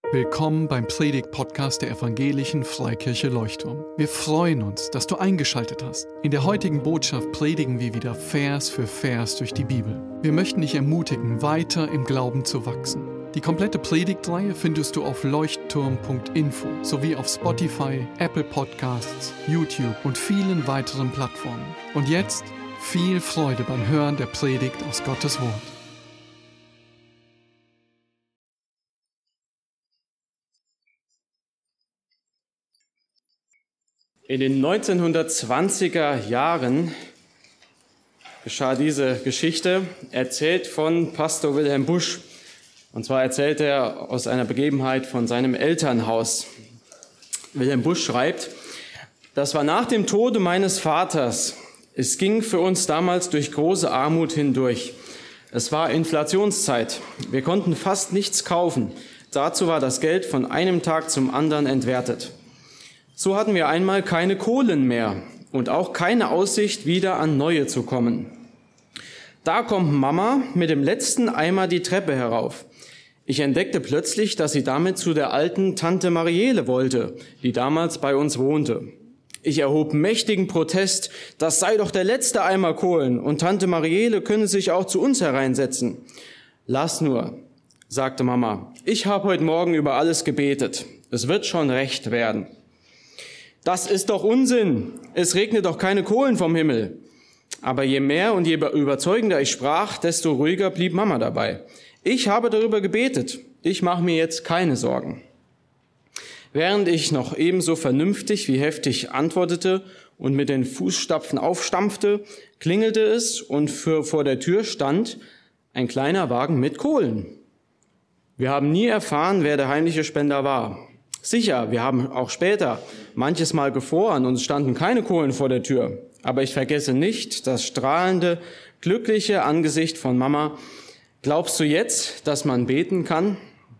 Willkommen beim Predigt-Podcast der Evangelischen Freikirche Leuchtturm. Wir freuen uns, dass du eingeschaltet hast. In der heutigen Botschaft predigen wir wieder Vers für Vers durch die Bibel. Wir möchten dich ermutigen, weiter im Glauben zu wachsen. Die komplette Predigtreihe findest du auf leuchtturm.info sowie auf Spotify, Apple Podcasts, YouTube und vielen weiteren Plattformen. Und jetzt viel Freude beim Hören der Predigt aus Gottes Wort. In den 1920er Jahren geschah diese Geschichte, erzählt von Pastor Wilhelm Busch. Und zwar erzählt er aus einer Begebenheit von seinem Elternhaus. Wilhelm Busch schreibt: Das war nach dem Tode meines Vaters. Es ging für uns damals durch große Armut hindurch. Es war Inflationszeit. Wir konnten fast nichts kaufen. Dazu war das Geld von einem Tag zum anderen entwertet. So hatten wir einmal keine Kohlen mehr und auch keine Aussicht, wieder an neue zu kommen. Da kommt Mama mit dem letzten Eimer die Treppe herauf. Ich entdeckte plötzlich, dass sie damit zu der alten Tante Mariele wollte, die damals bei uns wohnte. Ich erhob mächtigen Protest, das sei doch der letzte Eimer Kohlen und Tante Mariele könne sich auch zu uns hereinsetzen. Lass nur, sagte Mama, ich habe heute Morgen über alles gebetet. Es wird schon recht werden. Das ist doch Unsinn. Es regnet doch keine Kohlen vom Himmel. Aber je mehr und je überzeugender ich sprach, desto ruhiger blieb Mama dabei. Ich habe darüber gebetet. Ich mache mir jetzt keine Sorgen. Während ich noch ebenso vernünftig wie heftig antwortete und mit den Fußstapfen aufstampfte, klingelte es und vor der Tür stand ein kleiner Wagen mit Kohlen. Wir haben nie erfahren, wer der heimliche Spender war. Sicher, wir haben auch später manches Mal gefroren und es standen keine Kohlen vor der Tür. Aber ich vergesse nicht das strahlende, glückliche Angesicht von Mama. Glaubst du jetzt, dass man beten kann?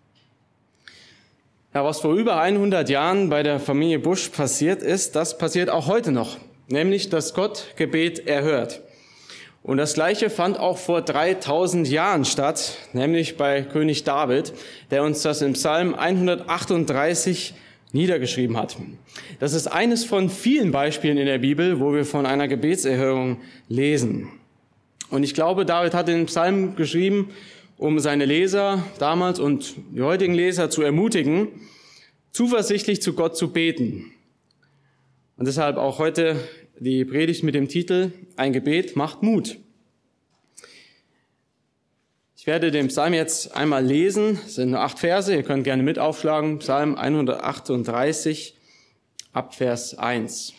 Ja, was vor über 100 Jahren bei der Familie Busch passiert ist, das passiert auch heute noch. Nämlich, dass Gott Gebet erhört. Und das Gleiche fand auch vor 3000 Jahren statt, nämlich bei König David, der uns das im Psalm 138 niedergeschrieben hat. Das ist eines von vielen Beispielen in der Bibel, wo wir von einer Gebetserhörung lesen. Und ich glaube, David hat den Psalm geschrieben, um seine Leser damals und die heutigen Leser zu ermutigen, zuversichtlich zu Gott zu beten. Und deshalb auch heute die Predigt mit dem Titel Ein Gebet macht Mut. Ich werde den Psalm jetzt einmal lesen. Es sind nur 8 Verse, ihr könnt gerne mit aufschlagen. Psalm 138 ab Vers 1.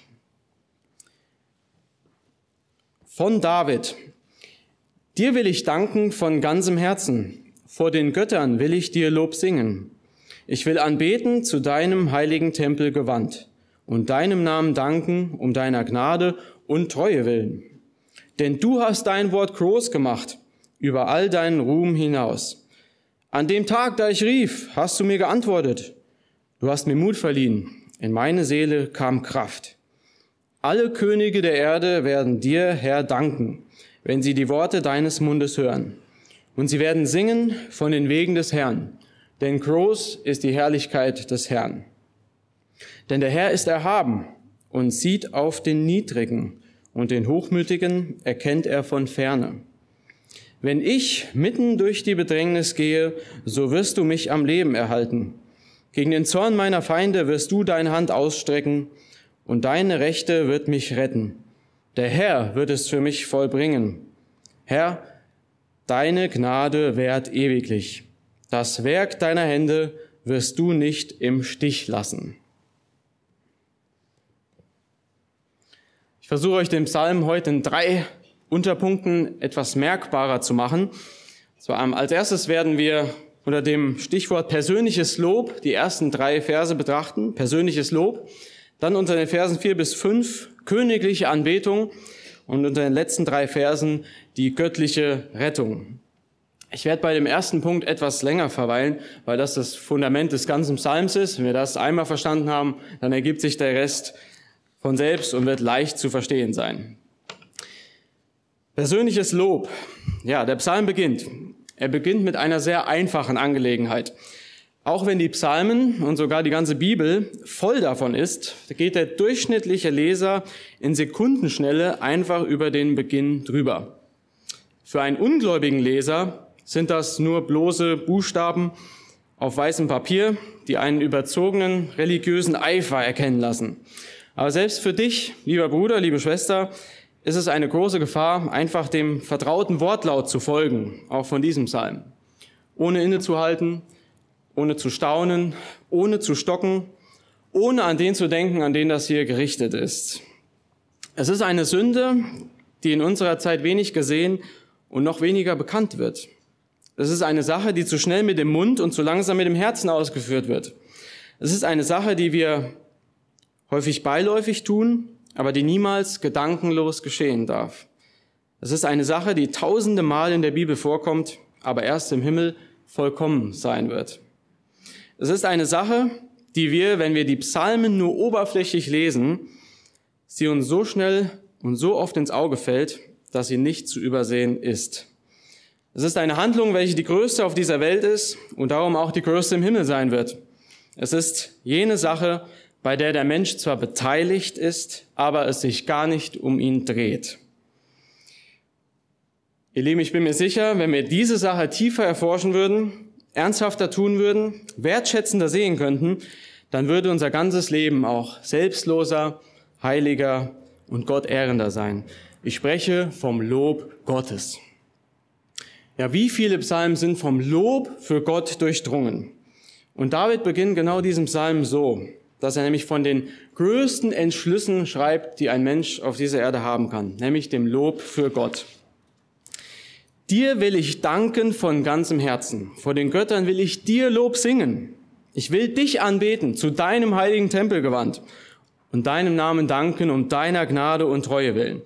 Von David. Dir will ich danken von ganzem Herzen. Vor den Göttern will ich dir Lob singen. Ich will anbeten zu deinem heiligen Tempel gewandt und deinem Namen danken um deiner Gnade und Treue willen. Denn du hast dein Wort groß gemacht, über all deinen Ruhm hinaus. An dem Tag, da ich rief, hast du mir geantwortet. Du hast mir Mut verliehen, in meine Seele kam Kraft. Alle Könige der Erde werden dir, Herr, danken, wenn sie die Worte deines Mundes hören. Und sie werden singen von den Wegen des Herrn, denn groß ist die Herrlichkeit des Herrn. Denn der Herr ist erhaben und sieht auf den Niedrigen, und den Hochmütigen erkennt er von ferne. Wenn ich mitten durch die Bedrängnis gehe, so wirst du mich am Leben erhalten. Gegen den Zorn meiner Feinde wirst du deine Hand ausstrecken, und deine Rechte wird mich retten. Der Herr wird es für mich vollbringen. Herr, deine Gnade währt ewiglich. Das Werk deiner Hände wirst du nicht im Stich lassen. Ich versuche euch den Psalm heute in 3 Unterpunkten etwas merkbarer zu machen. So, als erstes werden wir unter dem Stichwort persönliches Lob die ersten 3 Verse betrachten. Persönliches Lob. Dann unter den Versen 4 bis 5 königliche Anbetung und unter den letzten 3 Versen die göttliche Rettung. Ich werde bei dem ersten Punkt etwas länger verweilen, weil das das Fundament des ganzen Psalms ist. Wenn wir das einmal verstanden haben, dann ergibt sich der Rest von selbst und wird leicht zu verstehen sein. Persönliches Lob. Ja, der Psalm beginnt. Er beginnt mit einer sehr einfachen Angelegenheit. Auch wenn die Psalmen und sogar die ganze Bibel voll davon ist, geht der durchschnittliche Leser in Sekundenschnelle einfach über den Beginn drüber. Für einen ungläubigen Leser sind das nur bloße Buchstaben auf weißem Papier, die einen überzogenen religiösen Eifer erkennen lassen. Aber selbst für dich, lieber Bruder, liebe Schwester, ist es eine große Gefahr, einfach dem vertrauten Wortlaut zu folgen, auch von diesem Psalm. Ohne innezuhalten, ohne zu staunen, ohne zu stocken, ohne an den zu denken, an den das hier gerichtet ist. Es ist eine Sünde, die in unserer Zeit wenig gesehen und noch weniger bekannt wird. Es ist eine Sache, die zu schnell mit dem Mund und zu langsam mit dem Herzen ausgeführt wird. Es ist eine Sache, die wir häufig beiläufig tun, aber die niemals gedankenlos geschehen darf. Es ist eine Sache, die tausende Mal in der Bibel vorkommt, aber erst im Himmel vollkommen sein wird. Es ist eine Sache, die wir, wenn wir die Psalmen nur oberflächlich lesen, sie uns so schnell und so oft ins Auge fällt, dass sie nicht zu übersehen ist. Es ist eine Handlung, welche die größte auf dieser Welt ist und darum auch die größte im Himmel sein wird. Es ist jene Sache, bei der der Mensch zwar beteiligt ist, aber es sich gar nicht um ihn dreht. Ihr Lieben, ich bin mir sicher, wenn wir diese Sache tiefer erforschen würden, ernsthafter tun würden, wertschätzender sehen könnten, dann würde unser ganzes Leben auch selbstloser, heiliger und gottehrender sein. Ich spreche vom Lob Gottes. Ja, wie viele Psalmen sind vom Lob für Gott durchdrungen? Und David beginnt genau diesen Psalm so, dass er nämlich von den größten Entschlüssen schreibt, die ein Mensch auf dieser Erde haben kann, nämlich dem Lob für Gott. Dir will ich danken von ganzem Herzen. Vor den Göttern will ich dir Lob singen. Ich will dich anbeten, zu deinem heiligen Tempel gewandt und deinem Namen danken um deiner Gnade und Treue willen.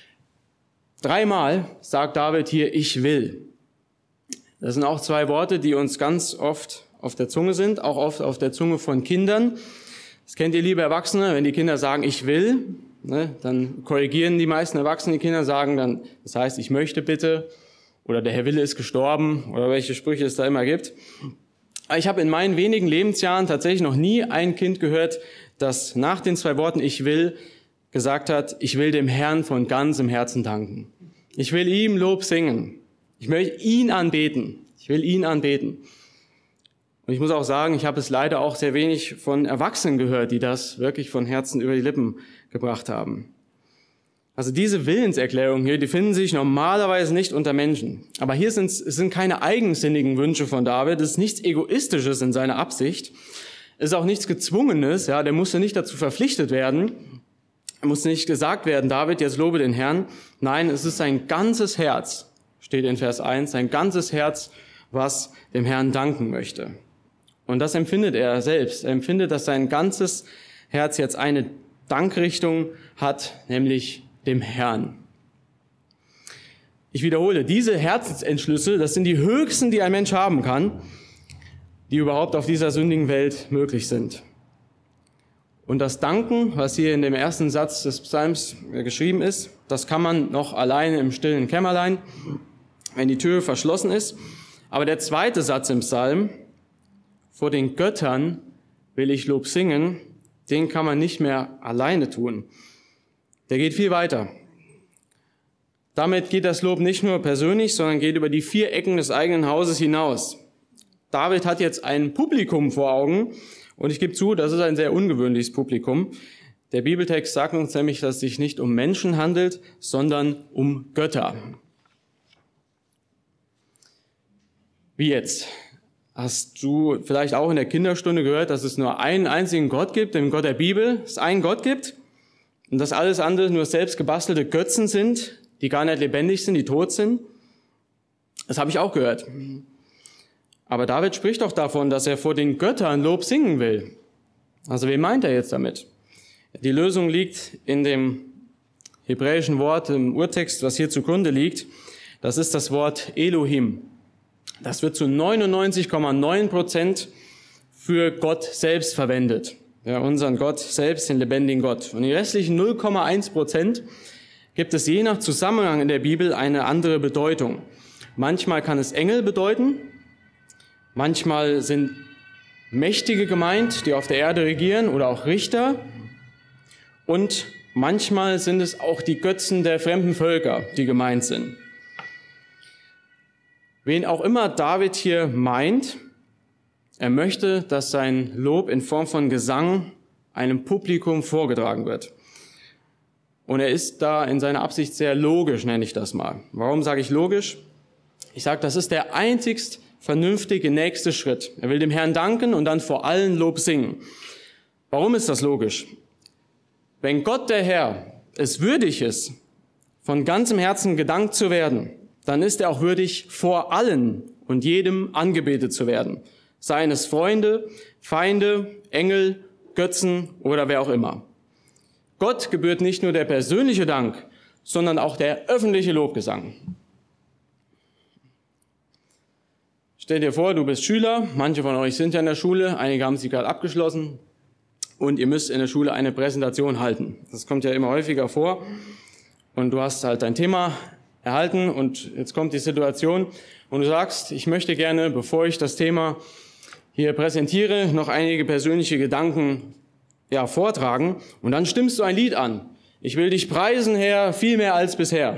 3-mal sagt David hier, ich will. Das sind auch 2 Worte, die uns ganz oft auf der Zunge sind, auch oft auf der Zunge von Kindern. Das kennt ihr, liebe Erwachsene, wenn die Kinder sagen, ich will, dann korrigieren die meisten Erwachsenen die Kinder, sagen dann, das heißt, ich möchte bitte, oder der Herr Wille ist gestorben, oder welche Sprüche es da immer gibt. Aber ich habe in meinen wenigen Lebensjahren tatsächlich noch nie ein Kind gehört, das nach den 2 Worten ich will gesagt hat, ich will dem Herrn von ganzem Herzen danken. Ich will ihm Lob singen. Ich möchte ihn anbeten. Ich will ihn anbeten. Und ich muss auch sagen, ich habe es leider auch sehr wenig von Erwachsenen gehört, die das wirklich von Herzen über die Lippen gebracht haben. Also diese Willenserklärungen hier, die finden sich normalerweise nicht unter Menschen. Aber hier sind keine eigensinnigen Wünsche von David. Es ist nichts Egoistisches in seiner Absicht. Es ist auch nichts Gezwungenes. Ja, der musste nicht dazu verpflichtet werden. Er musste nicht gesagt werden, David, jetzt lobe den Herrn. Nein, es ist sein ganzes Herz, steht in Vers 1, sein ganzes Herz, was dem Herrn danken möchte. Und das empfindet er selbst. Er empfindet, dass sein ganzes Herz jetzt eine Dankrichtung hat, nämlich dem Herrn. Ich wiederhole, diese Herzensentschlüsse, das sind die höchsten, die ein Mensch haben kann, die überhaupt auf dieser sündigen Welt möglich sind. Und das Danken, was hier in dem ersten Satz des Psalms geschrieben ist, das kann man noch alleine im stillen Kämmerlein, wenn die Tür verschlossen ist. Aber der zweite Satz im Psalm, vor den Göttern will ich Lob singen, den kann man nicht mehr alleine tun. Der geht viel weiter. Damit geht das Lob nicht nur persönlich, sondern geht über die 4 Ecken des eigenen Hauses hinaus. David hat jetzt ein Publikum vor Augen und ich gebe zu, das ist ein sehr ungewöhnliches Publikum. Der Bibeltext sagt uns nämlich, dass es sich nicht um Menschen handelt, sondern um Götter. Wie jetzt? Hast du vielleicht auch in der Kinderstunde gehört, dass es nur einen einzigen Gott gibt, den Gott der Bibel, es einen Gott gibt und dass alles andere nur selbst gebastelte Götzen sind, die gar nicht lebendig sind, die tot sind? Das habe ich auch gehört. Aber David spricht doch davon, dass er vor den Göttern Lob singen will. Also wen meint er jetzt damit? Die Lösung liegt in dem hebräischen Wort im Urtext, was hier zugrunde liegt. Das ist das Wort Elohim. Das wird zu 99,9% für Gott selbst verwendet. Ja, unseren Gott selbst, den lebendigen Gott. Und die restlichen 0,1% gibt es je nach Zusammenhang in der Bibel eine andere Bedeutung. Manchmal kann es Engel bedeuten, manchmal sind Mächtige gemeint, die auf der Erde regieren oder auch Richter. Und manchmal sind es auch die Götzen der fremden Völker, die gemeint sind. Wen auch immer David hier meint, er möchte, dass sein Lob in Form von Gesang einem Publikum vorgetragen wird. Und er ist da in seiner Absicht sehr logisch, nenne ich das mal. Warum sage ich logisch? Ich sage, das ist der einzigst vernünftige nächste Schritt. Er will dem Herrn danken und dann vor allen Lob singen. Warum ist das logisch? Wenn Gott, der Herr, es würdig ist, von ganzem Herzen gedankt zu werden, dann ist er auch würdig, vor allen und jedem angebetet zu werden. Seien es Freunde, Feinde, Engel, Götzen oder wer auch immer. Gott gebührt nicht nur der persönliche Dank, sondern auch der öffentliche Lobgesang. Stell dir vor, du bist Schüler, manche von euch sind ja in der Schule, einige haben sie gerade abgeschlossen und ihr müsst in der Schule eine Präsentation halten. Das kommt ja immer häufiger vor und du hast halt dein Thema erhalten und jetzt kommt die Situation und du sagst, ich möchte gerne, bevor ich das Thema hier präsentiere, noch einige persönliche Gedanken vortragen und dann stimmst du ein Lied an. Ich will dich preisen, Herr, viel mehr als bisher.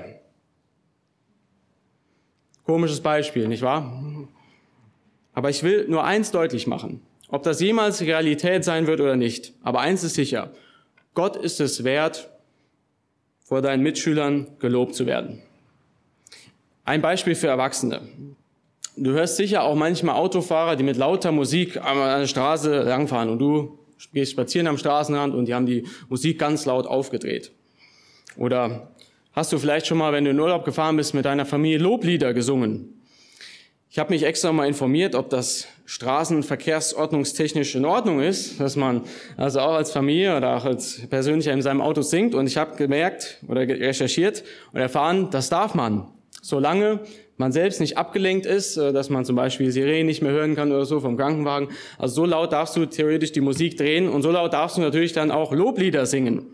Komisches Beispiel, nicht wahr? Aber ich will nur eins deutlich machen, ob das jemals Realität sein wird oder nicht. Aber eins ist sicher, Gott ist es wert, vor deinen Mitschülern gelobt zu werden. Ein Beispiel für Erwachsene. Du hörst sicher auch manchmal Autofahrer, die mit lauter Musik an der Straße langfahren und du gehst spazieren am Straßenrand und die haben die Musik ganz laut aufgedreht. Oder hast du vielleicht schon mal, wenn du in Urlaub gefahren bist, mit deiner Familie Loblieder gesungen? Ich habe mich extra mal informiert, ob das straßenverkehrsordnungstechnisch in Ordnung ist, dass man also auch als Familie oder auch als Persönlicher in seinem Auto singt. Und ich habe gemerkt oder recherchiert und erfahren, das darf man, solange man selbst nicht abgelenkt ist, dass man zum Beispiel Sirenen nicht mehr hören kann oder so vom Krankenwagen. Also so laut darfst du theoretisch die Musik drehen und so laut darfst du natürlich dann auch Loblieder singen.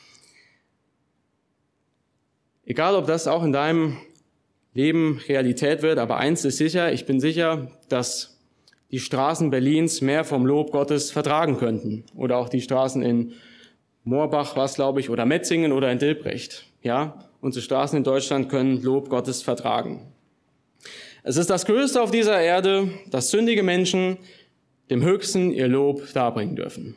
Egal, ob das auch in deinem Leben Realität wird, aber eins ist sicher, ich bin sicher, dass die Straßen Berlins mehr vom Lob Gottes vertragen könnten. Oder auch die Straßen in Moorbach, glaube ich, oder Metzingen oder in Dilbrecht. Ja, unsere Straßen in Deutschland können Lob Gottes vertragen. Es ist das Größte auf dieser Erde, dass sündige Menschen dem Höchsten ihr Lob darbringen dürfen.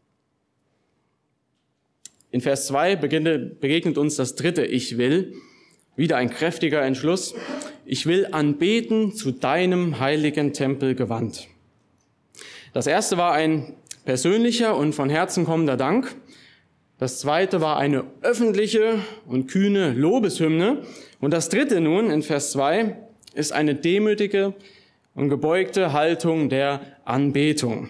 In Vers 2 begegnet uns das dritte Ich will, wieder ein kräftiger Entschluss. Ich will anbeten zu deinem heiligen Tempel gewandt. Das erste war ein persönlicher und von Herzen kommender Dank. Das zweite war eine öffentliche und kühne Lobeshymne. Und das dritte nun in Vers 2 ist eine demütige und gebeugte Haltung der Anbetung.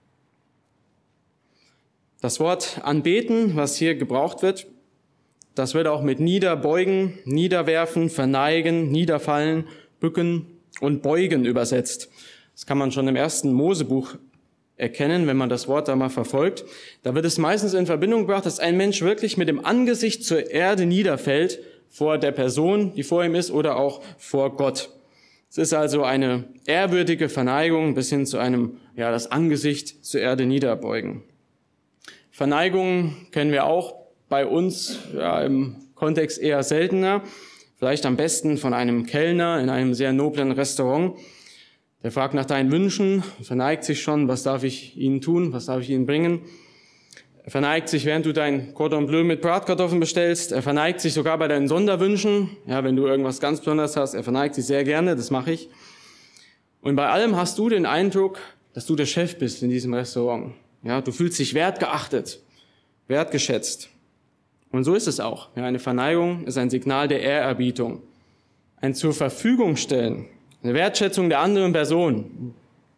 Das Wort anbeten, was hier gebraucht wird, das wird auch mit niederbeugen, niederwerfen, verneigen, niederfallen, bücken und beugen übersetzt. Das kann man schon im 1. Mosebuch erkennen, wenn man das Wort da mal verfolgt. Da wird es meistens in Verbindung gebracht, dass ein Mensch wirklich mit dem Angesicht zur Erde niederfällt, vor der Person, die vor ihm ist, oder auch vor Gott. Es ist also eine ehrwürdige Verneigung bis hin zu einem, das Angesicht zur Erde niederbeugen. Verneigung kennen wir auch bei uns im Kontext eher seltener, vielleicht am besten von einem Kellner in einem sehr noblen Restaurant. Der fragt nach deinen Wünschen, verneigt sich schon, was darf ich Ihnen tun, was darf ich Ihnen bringen. Er verneigt sich, während du dein Cordon Bleu mit Bratkartoffeln bestellst. Er verneigt sich sogar bei deinen Sonderwünschen, wenn du irgendwas ganz Besonderes hast. Er verneigt sich sehr gerne, das mache ich. Und bei allem hast du den Eindruck, dass du der Chef bist in diesem Restaurant. Ja, du fühlst dich wertgeachtet, wertgeschätzt. Und so ist es auch. Ja, eine Verneigung ist ein Signal der Ehrerbietung. Ein zur Verfügung stellen, eine Wertschätzung der anderen Person.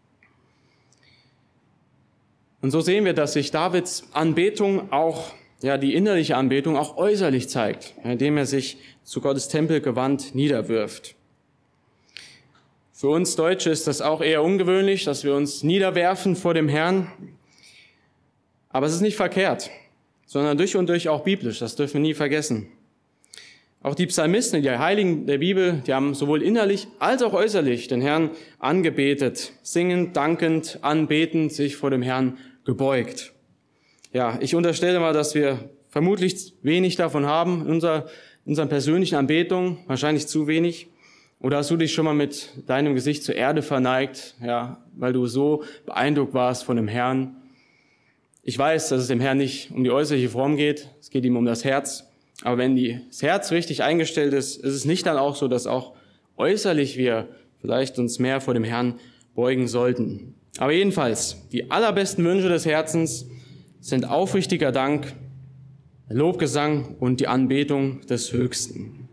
Und so sehen wir, dass sich Davids Anbetung auch, die innerliche Anbetung auch äußerlich zeigt, indem er sich zu Gottes Tempel gewandt niederwirft. Für uns Deutsche ist das auch eher ungewöhnlich, dass wir uns niederwerfen vor dem Herrn. Aber es ist nicht verkehrt, sondern durch und durch auch biblisch, das dürfen wir nie vergessen. Auch die Psalmisten, die Heiligen der Bibel, die haben sowohl innerlich als auch äußerlich den Herrn angebetet, singend, dankend, anbetend, sich vor dem Herrn gebeugt. Ja, ich unterstelle mal, dass wir vermutlich wenig davon haben in unseren persönlichen Anbetungen, wahrscheinlich zu wenig. Oder hast du dich schon mal mit deinem Gesicht zur Erde verneigt, ja, weil du so beeindruckt warst von dem Herrn? Ich weiß, dass es dem Herrn nicht um die äußerliche Form geht, es geht ihm um das Herz. Aber wenn das Herz richtig eingestellt ist, ist es nicht dann auch so, dass auch äußerlich wir vielleicht uns mehr vor dem Herrn beugen sollten. Aber jedenfalls, die allerbesten Wünsche des Herzens sind aufrichtiger Dank, Lobgesang und die Anbetung des Höchsten.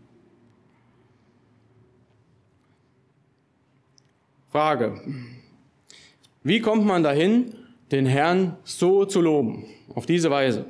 Frage: Wie kommt man dahin, den Herrn so zu loben, auf diese Weise?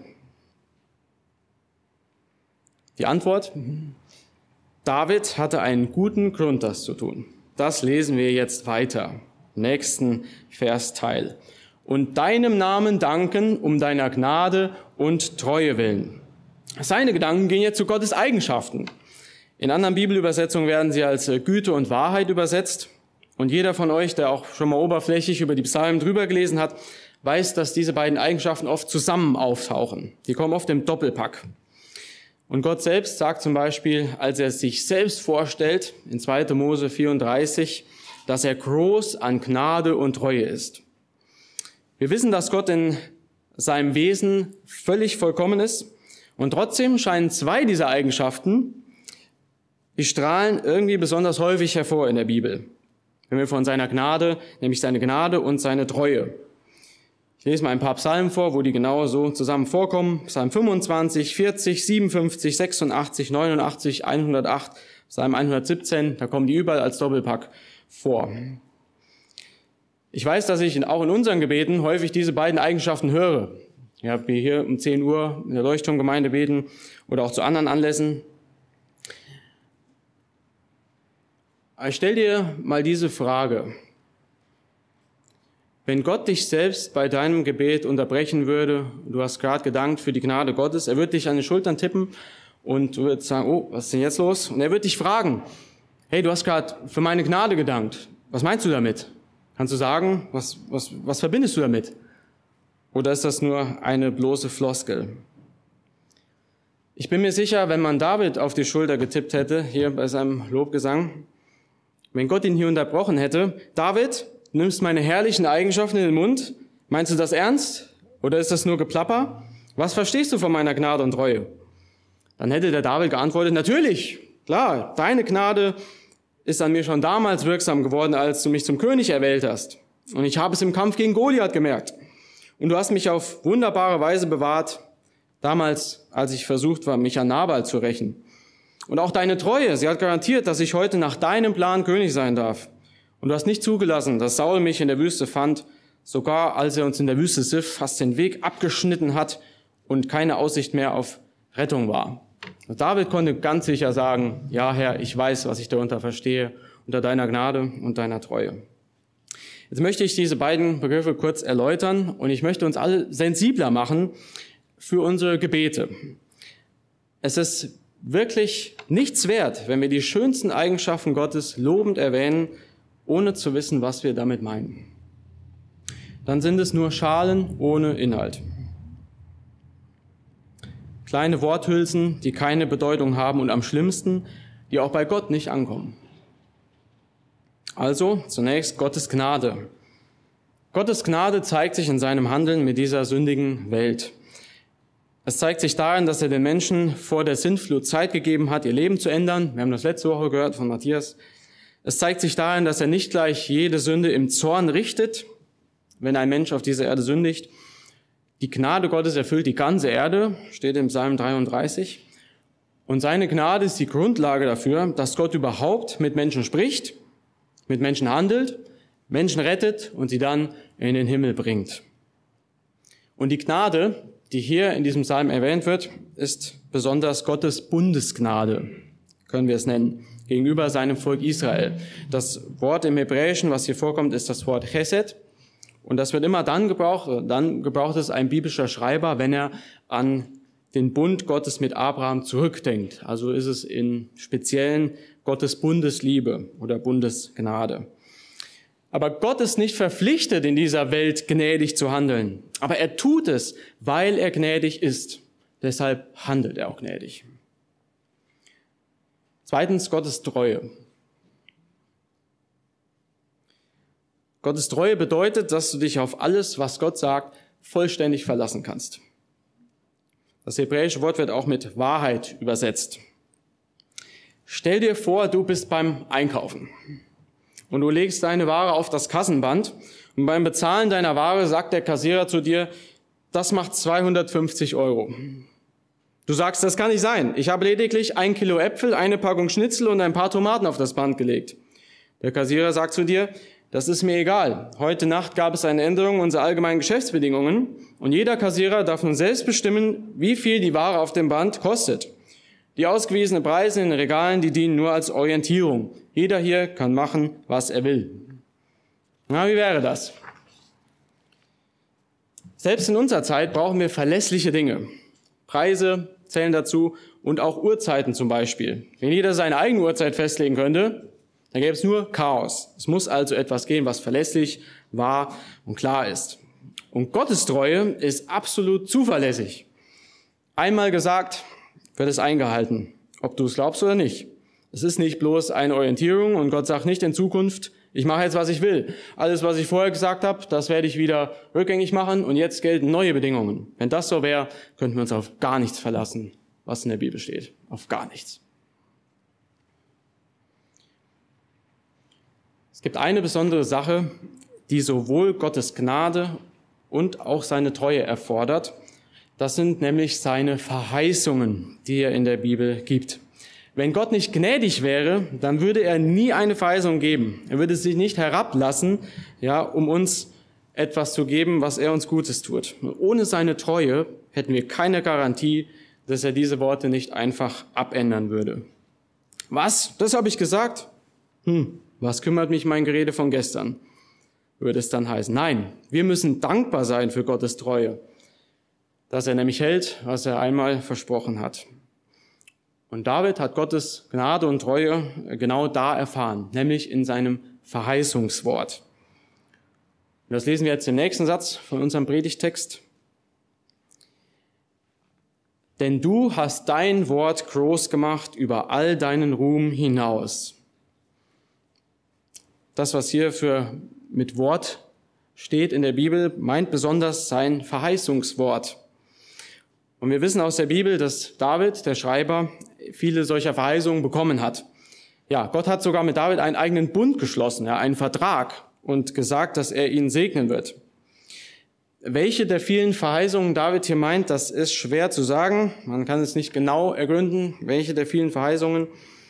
Die Antwort: David hatte einen guten Grund, das zu tun. Das lesen wir jetzt weiter. Nächsten Versteil. Und deinem Namen danken um deiner Gnade und Treue willen. Seine Gedanken gehen jetzt zu Gottes Eigenschaften. In anderen Bibelübersetzungen werden sie als Güte und Wahrheit übersetzt. Und jeder von euch, der auch schon mal oberflächlich über die Psalmen drüber gelesen hat, weiß, dass diese beiden Eigenschaften oft zusammen auftauchen. Die kommen oft im Doppelpack. Und Gott selbst sagt zum Beispiel, als er sich selbst vorstellt, in 2. Mose 34, dass er groß an Gnade und Treue ist. Wir wissen, dass Gott in seinem Wesen völlig vollkommen ist. Und trotzdem scheinen zwei dieser Eigenschaften, die strahlen irgendwie besonders häufig hervor in der Bibel. Wenn wir von seiner Gnade, nämlich seine Gnade und seine Treue. Ich lese mal ein paar Psalmen vor, wo die genau so zusammen vorkommen. Psalm 25, 40, 57, 86, 89, 108, Psalm 117, da kommen die überall als Doppelpack vor. Ich weiß, dass ich auch in unseren Gebeten häufig diese beiden Eigenschaften höre. Ja, wir hier um 10 Uhr in der Leuchtturmgemeinde beten oder auch zu anderen Anlässen. Ich stell dir mal diese Frage. Wenn Gott dich selbst bei deinem Gebet unterbrechen würde, du hast gerade gedankt für die Gnade Gottes, er würde dich an die Schultern tippen und du würdest sagen, oh, was ist denn jetzt los? Und er wird dich fragen, hey, du hast gerade für meine Gnade gedankt. Was meinst du damit? Kannst du sagen, was verbindest du damit? Oder ist das nur eine bloße Floskel? Ich bin mir sicher, wenn man David auf die Schulter getippt hätte, hier bei seinem Lobgesang, wenn Gott ihn hier unterbrochen hätte, David, du nimmst meine herrlichen Eigenschaften in den Mund, meinst du das ernst? Oder ist das nur Geplapper? Was verstehst du von meiner Gnade und Treue? Dann hätte der David geantwortet, natürlich, klar, deine Gnade ist an mir schon damals wirksam geworden, als du mich zum König erwählt hast. Und ich habe es im Kampf gegen Goliath gemerkt. Und du hast mich auf wunderbare Weise bewahrt, damals, als ich versucht war, mich an Nabal zu rächen. Und auch deine Treue, sie hat garantiert, dass ich heute nach deinem Plan König sein darf. Und du hast nicht zugelassen, dass Saul mich in der Wüste fand, sogar als er uns in der Wüste Sif fast den Weg abgeschnitten hat und keine Aussicht mehr auf Rettung war. Und David konnte ganz sicher sagen, ja Herr, ich weiß, was ich darunter verstehe, unter deiner Gnade und deiner Treue. Jetzt möchte ich diese beiden Begriffe kurz erläutern und ich möchte uns alle sensibler machen für unsere Gebete. Es ist wirklich nichts wert, wenn wir die schönsten Eigenschaften Gottes lobend erwähnen, ohne zu wissen, was wir damit meinen. Dann sind es nur Schalen ohne Inhalt. Kleine Worthülsen, die keine Bedeutung haben und am schlimmsten, die auch bei Gott nicht ankommen. Also zunächst Gottes Gnade. Gottes Gnade zeigt sich in seinem Handeln mit dieser sündigen Welt. Es zeigt sich darin, dass er den Menschen vor der Sintflut Zeit gegeben hat, ihr Leben zu ändern. Wir haben das letzte Woche gehört von Matthias. Es zeigt sich darin, dass er nicht gleich jede Sünde im Zorn richtet, wenn ein Mensch auf dieser Erde sündigt. Die Gnade Gottes erfüllt die ganze Erde, steht im Psalm 33. Und seine Gnade ist die Grundlage dafür, dass Gott überhaupt mit Menschen spricht, mit Menschen handelt, Menschen rettet und sie dann in den Himmel bringt. Und die Gnade, die hier in diesem Psalm erwähnt wird, ist besonders Gottes Bundesgnade, können wir es nennen, gegenüber seinem Volk Israel. Das Wort im Hebräischen, was hier vorkommt, ist das Wort Chesed. Und das wird immer dann gebraucht es ein biblischer Schreiber, wenn er an den Bund Gottes mit Abraham zurückdenkt. Also ist es in Speziellen Gottes Bundesliebe oder Bundesgnade. Aber Gott ist nicht verpflichtet, in dieser Welt gnädig zu handeln. Aber er tut es, weil er gnädig ist. Deshalb handelt er auch gnädig. Zweitens, Gottes Treue. Gottes Treue bedeutet, dass du dich auf alles, was Gott sagt, vollständig verlassen kannst. Das hebräische Wort wird auch mit Wahrheit übersetzt. Stell dir vor, du bist beim Einkaufen und du legst deine Ware auf das Kassenband und beim Bezahlen deiner Ware sagt der Kassierer zu dir, das macht 250 €. Du sagst, das kann nicht sein. Ich habe lediglich 1 Kilo Äpfel, eine Packung Schnitzel und ein paar Tomaten auf das Band gelegt. Der Kassierer sagt zu dir, das ist mir egal. Heute Nacht gab es eine Änderung unserer allgemeinen Geschäftsbedingungen und jeder Kassierer darf nun selbst bestimmen, wie viel die Ware auf dem Band kostet. Die ausgewiesenen Preise in den Regalen, die dienen nur als Orientierung. Jeder hier kann machen, was er will. Na, wie wäre das? Selbst in unserer Zeit brauchen wir verlässliche Dinge. Preise zählen dazu und auch Uhrzeiten zum Beispiel. Wenn jeder seine eigene Uhrzeit festlegen könnte, dann gäbe es nur Chaos. Es muss also etwas geben, was verlässlich, wahr und klar ist. Und Gottes Treue ist absolut zuverlässig. Einmal gesagt, wird es eingehalten, ob du es glaubst oder nicht. Es ist nicht bloß eine Orientierung und Gott sagt nicht in Zukunft, ich mache jetzt, was ich will. Alles, was ich vorher gesagt habe, das werde ich wieder rückgängig machen und jetzt gelten neue Bedingungen. Wenn das so wäre, könnten wir uns auf gar nichts verlassen, was in der Bibel steht. Auf gar nichts. Es gibt eine besondere Sache, die sowohl Gottes Gnade und auch seine Treue erfordert. Das sind nämlich seine Verheißungen, die er in der Bibel gibt. Wenn Gott nicht gnädig wäre, dann würde er nie eine Verheißung geben. Er würde sich nicht herablassen, um uns etwas zu geben, was er uns Gutes tut. Und ohne seine Treue hätten wir keine Garantie, dass er diese Worte nicht einfach abändern würde. Was? Das habe ich gesagt? Was kümmert mich mein Gerede von gestern? Würde es dann heißen. Nein, wir müssen dankbar sein für Gottes Treue, dass er nämlich hält, was er einmal versprochen hat. Und David hat Gottes Gnade und Treue genau da erfahren, nämlich in seinem Verheißungswort. Und das lesen wir jetzt im nächsten Satz von unserem Predigtext. Denn du hast dein Wort groß gemacht über all deinen Ruhm hinaus. Das, was hier mit Wort steht in der Bibel, meint besonders sein Verheißungswort. Und wir wissen aus der Bibel, dass David, der Schreiber, viele solcher Verheißungen bekommen hat. Ja, Gott hat sogar mit David einen eigenen Bund geschlossen, einen Vertrag und gesagt, dass er ihn segnen wird. Welche der vielen Verheißungen David hier meint, das ist schwer zu sagen. Man kann es nicht genau ergründen, welche der vielen Verheißungen.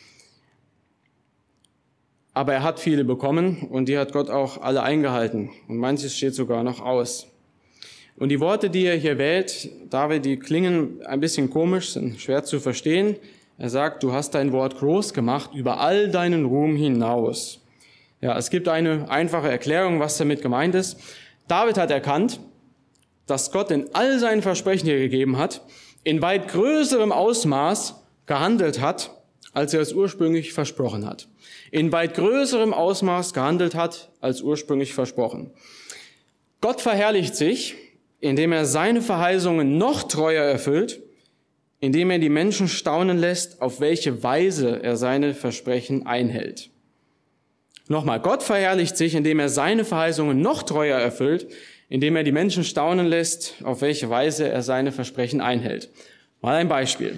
Aber er hat viele bekommen und die hat Gott auch alle eingehalten. Und manches steht sogar noch aus. Und die Worte, die er hier wählt, David, die klingen ein bisschen komisch, sind schwer zu verstehen. Er sagt, du hast dein Wort groß gemacht über all deinen Ruhm hinaus. Ja, es gibt eine einfache Erklärung, was damit gemeint ist. David hat erkannt, dass Gott in all seinen Versprechen, die er gegeben hat, in weit größerem Ausmaß gehandelt hat, als er es ursprünglich versprochen hat. In weit größerem Ausmaß gehandelt hat, als ursprünglich versprochen. Gott verherrlicht sich, indem er seine Verheißungen noch treuer erfüllt, indem er die Menschen staunen lässt, auf welche Weise er seine Versprechen einhält. Nochmal, Gott verherrlicht sich, indem er seine Verheißungen noch treuer erfüllt, indem er die Menschen staunen lässt, auf welche Weise er seine Versprechen einhält. Mal ein Beispiel.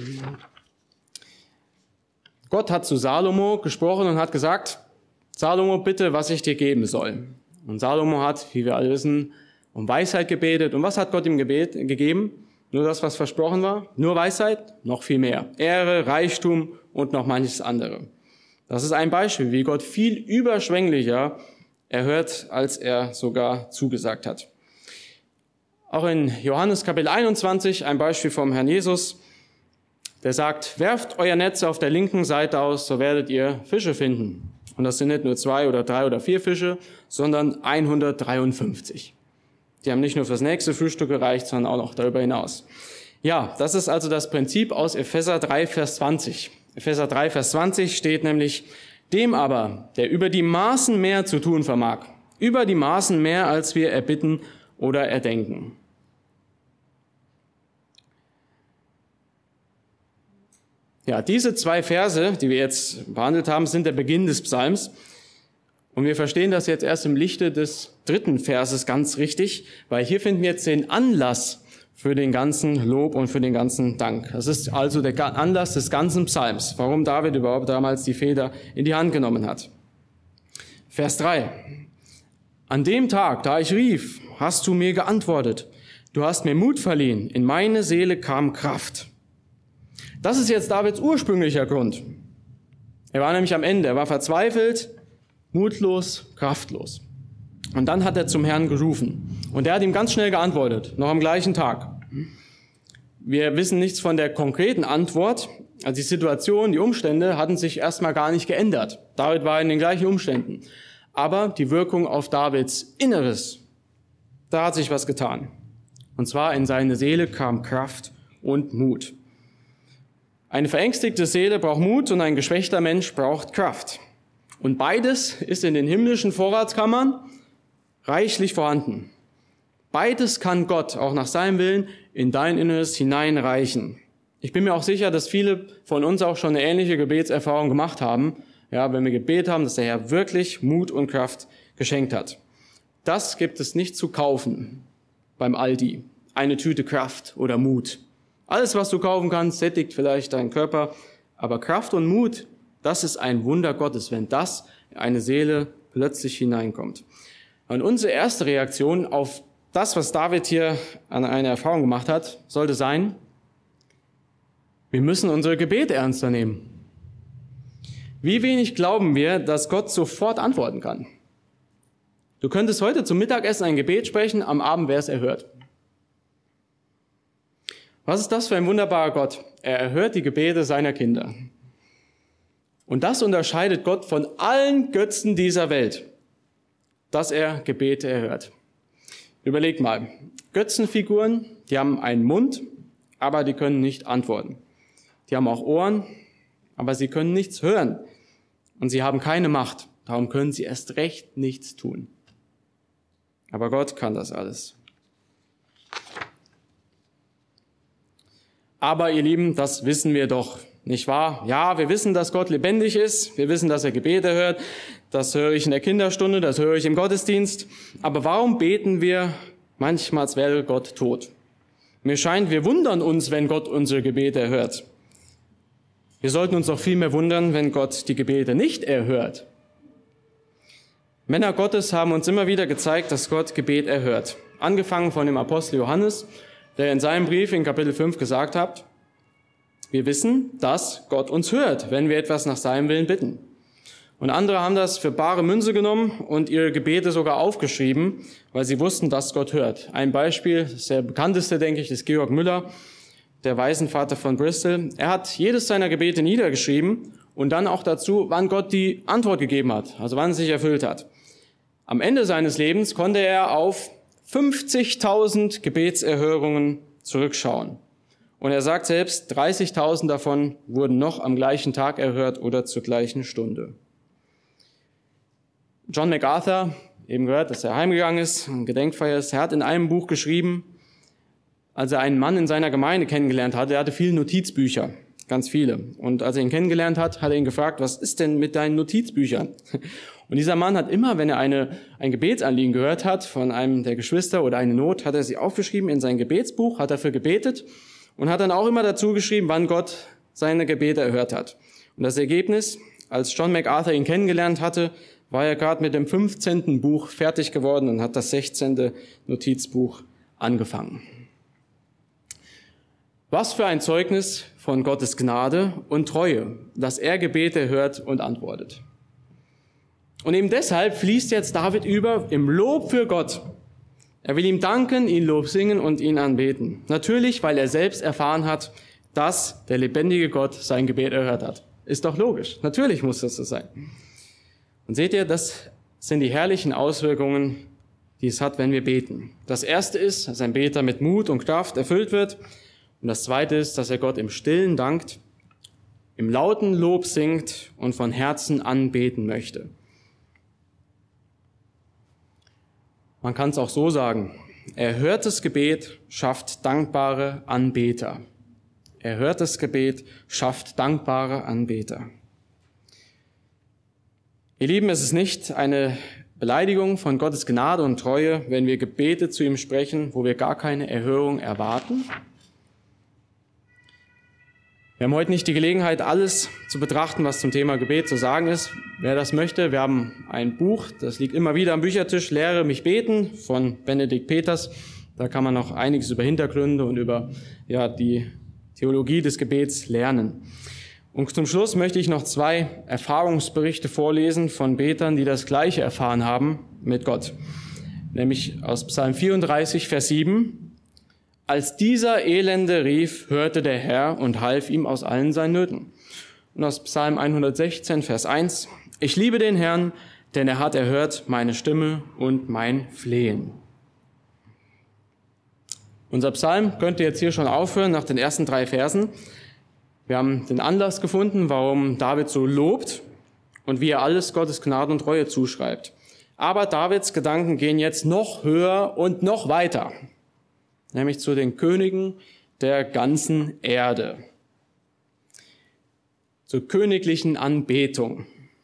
Gott hat zu Salomo gesprochen und hat gesagt, Salomo, bitte, was ich dir geben soll. Und Salomo hat, wie wir alle wissen, um Weisheit gebetet. Und was hat Gott ihm gegeben? Nur das, was versprochen war? Nur Weisheit? Noch viel mehr. Ehre, Reichtum und noch manches andere. Das ist ein Beispiel, wie Gott viel überschwänglicher erhört, als er sogar zugesagt hat. Auch in Johannes Kapitel 21 ein Beispiel vom Herrn Jesus, der sagt, werft euer Netz auf der linken Seite aus, so werdet ihr Fische finden. Und das sind nicht nur 2 oder 3 oder 4 Fische, sondern 153. Die haben nicht nur fürs nächste Frühstück gereicht, sondern auch noch darüber hinaus. Ja, das ist also das Prinzip aus Epheser 3, Vers 20. Epheser 3, Vers 20 steht nämlich: Dem aber, der über die Maßen mehr zu tun vermag, über die Maßen mehr, als wir erbitten oder erdenken. Ja, diese 2 Verse, die wir jetzt behandelt haben, sind der Beginn des Psalms. Und wir verstehen das jetzt erst im Lichte des 3. Verses ganz richtig, weil hier finden wir jetzt den Anlass für den ganzen Lob und für den ganzen Dank. Das ist also der Anlass des ganzen Psalms, warum David überhaupt damals die Feder in die Hand genommen hat. Vers 3. An dem Tag, da ich rief, hast du mir geantwortet. Du hast mir Mut verliehen. In meine Seele kam Kraft. Das ist jetzt Davids ursprünglicher Grund. Er war nämlich am Ende. Er war verzweifelt, mutlos, kraftlos. Und dann hat er zum Herrn gerufen. Und er hat ihm ganz schnell geantwortet, noch am gleichen Tag. Wir wissen nichts von der konkreten Antwort. Also die Situation, die Umstände hatten sich erstmal gar nicht geändert. David war in den gleichen Umständen. Aber die Wirkung auf Davids Inneres, da hat sich was getan. Und zwar in seine Seele kam Kraft und Mut. Eine verängstigte Seele braucht Mut und ein geschwächter Mensch braucht Kraft. Und beides ist in den himmlischen Vorratskammern reichlich vorhanden. Beides kann Gott, auch nach seinem Willen, in dein Inneres hineinreichen. Ich bin mir auch sicher, dass viele von uns auch schon eine ähnliche Gebetserfahrung gemacht haben. Ja, wenn wir gebetet haben, dass der Herr wirklich Mut und Kraft geschenkt hat. Das gibt es nicht zu kaufen beim Aldi. Eine Tüte Kraft oder Mut. Alles, was du kaufen kannst, sättigt vielleicht deinen Körper. Aber Kraft und Mut, das ist ein Wunder Gottes, wenn das in eine Seele plötzlich hineinkommt. Und unsere erste Reaktion auf das, was David hier an einer Erfahrung gemacht hat, sollte sein: Wir müssen unsere Gebete ernster nehmen. Wie wenig glauben wir, dass Gott sofort antworten kann? Du könntest heute zum Mittagessen ein Gebet sprechen, am Abend wäre es erhört. Was ist das für ein wunderbarer Gott? Er erhört die Gebete seiner Kinder. Und das unterscheidet Gott von allen Götzen dieser Welt, dass er Gebete erhört. Überleg mal, Götzenfiguren, die haben einen Mund, aber die können nicht antworten. Die haben auch Ohren, aber sie können nichts hören. Und sie haben keine Macht, darum können sie erst recht nichts tun. Aber Gott kann das alles. Aber ihr Lieben, das wissen wir doch, nicht wahr? Ja, wir wissen, dass Gott lebendig ist. Wir wissen, dass er Gebete hört. Das höre ich in der Kinderstunde, das höre ich im Gottesdienst. Aber warum beten wir manchmal, als wäre Gott tot? Mir scheint, wir wundern uns, wenn Gott unsere Gebete erhört. Wir sollten uns doch viel mehr wundern, wenn Gott die Gebete nicht erhört. Männer Gottes haben uns immer wieder gezeigt, dass Gott Gebet erhört. Angefangen von dem Apostel Johannes, der in seinem Brief in Kapitel 5 gesagt hat: Wir wissen, dass Gott uns hört, wenn wir etwas nach seinem Willen bitten. Und andere haben das für bare Münze genommen und ihre Gebete sogar aufgeschrieben, weil sie wussten, dass Gott hört. Ein Beispiel, das sehr bekannteste, denke ich, ist Georg Müller, der Waisenvater von Bristol. Er hat jedes seiner Gebete niedergeschrieben und dann auch dazu, wann Gott die Antwort gegeben hat, also wann es sich erfüllt hat. Am Ende seines Lebens konnte er auf 50.000 Gebetserhörungen zurückschauen. Und er sagt selbst, 30.000 davon wurden noch am gleichen Tag erhört oder zur gleichen Stunde. John MacArthur, eben gehört, dass er heimgegangen ist, eine Gedenkfeier ist, er hat in einem Buch geschrieben, als er einen Mann in seiner Gemeinde kennengelernt hatte, er hatte viele Notizbücher, ganz viele. Und als er ihn kennengelernt hat, hat er ihn gefragt, was ist denn mit deinen Notizbüchern? Und dieser Mann hat immer, wenn er ein Gebetsanliegen gehört hat von einem der Geschwister oder eine Not, hat er sie aufgeschrieben in sein Gebetsbuch, hat dafür gebetet und hat dann auch immer dazu geschrieben, wann Gott seine Gebete erhört hat. Und das Ergebnis, als John MacArthur ihn kennengelernt hatte, war er gerade mit dem 15. Buch fertig geworden und hat das 16. Notizbuch angefangen. Was für ein Zeugnis von Gottes Gnade und Treue, dass er Gebete hört und antwortet. Und eben deshalb fließt jetzt David über im Lob für Gott. Er will ihm danken, ihn Lob singen und ihn anbeten. Natürlich, weil er selbst erfahren hat, dass der lebendige Gott sein Gebet erhört hat. Ist doch logisch. Natürlich muss das so sein. Und seht ihr, das sind die herrlichen Auswirkungen, die es hat, wenn wir beten. Das erste ist, dass ein Beter mit Mut und Kraft erfüllt wird. Und das zweite ist, dass er Gott im Stillen dankt, im lauten Lob singt und von Herzen anbeten möchte. Man kann es auch so sagen: Erhörtes Gebet schafft dankbare Anbeter. Erhörtes Gebet schafft dankbare Anbeter. Ihr Lieben, es ist nicht eine Beleidigung von Gottes Gnade und Treue, wenn wir Gebete zu ihm sprechen, wo wir gar keine Erhörung erwarten. Wir haben heute nicht die Gelegenheit, alles zu betrachten, was zum Thema Gebet zu sagen ist. Wer das möchte, wir haben ein Buch, das liegt immer wieder am Büchertisch, Lehre mich beten, von Benedikt Peters. Da kann man noch einiges über Hintergründe und über die Theologie des Gebets lernen. Und zum Schluss möchte ich noch 2 Erfahrungsberichte vorlesen von Betern, die das Gleiche erfahren haben mit Gott. Nämlich aus Psalm 34, Vers 7. Als dieser Elende rief, hörte der Herr und half ihm aus allen seinen Nöten. Und aus Psalm 116, Vers 1. Ich liebe den Herrn, denn er hat erhört meine Stimme und mein Flehen. Unser Psalm könnte jetzt hier schon aufhören nach den ersten 3 Versen. Wir haben den Anlass gefunden, warum David so lobt und wie er alles Gottes Gnade und Treue zuschreibt. Aber Davids Gedanken gehen jetzt noch höher und noch weiter, nämlich zu den Königen der ganzen Erde, zur königlichen Anbetung.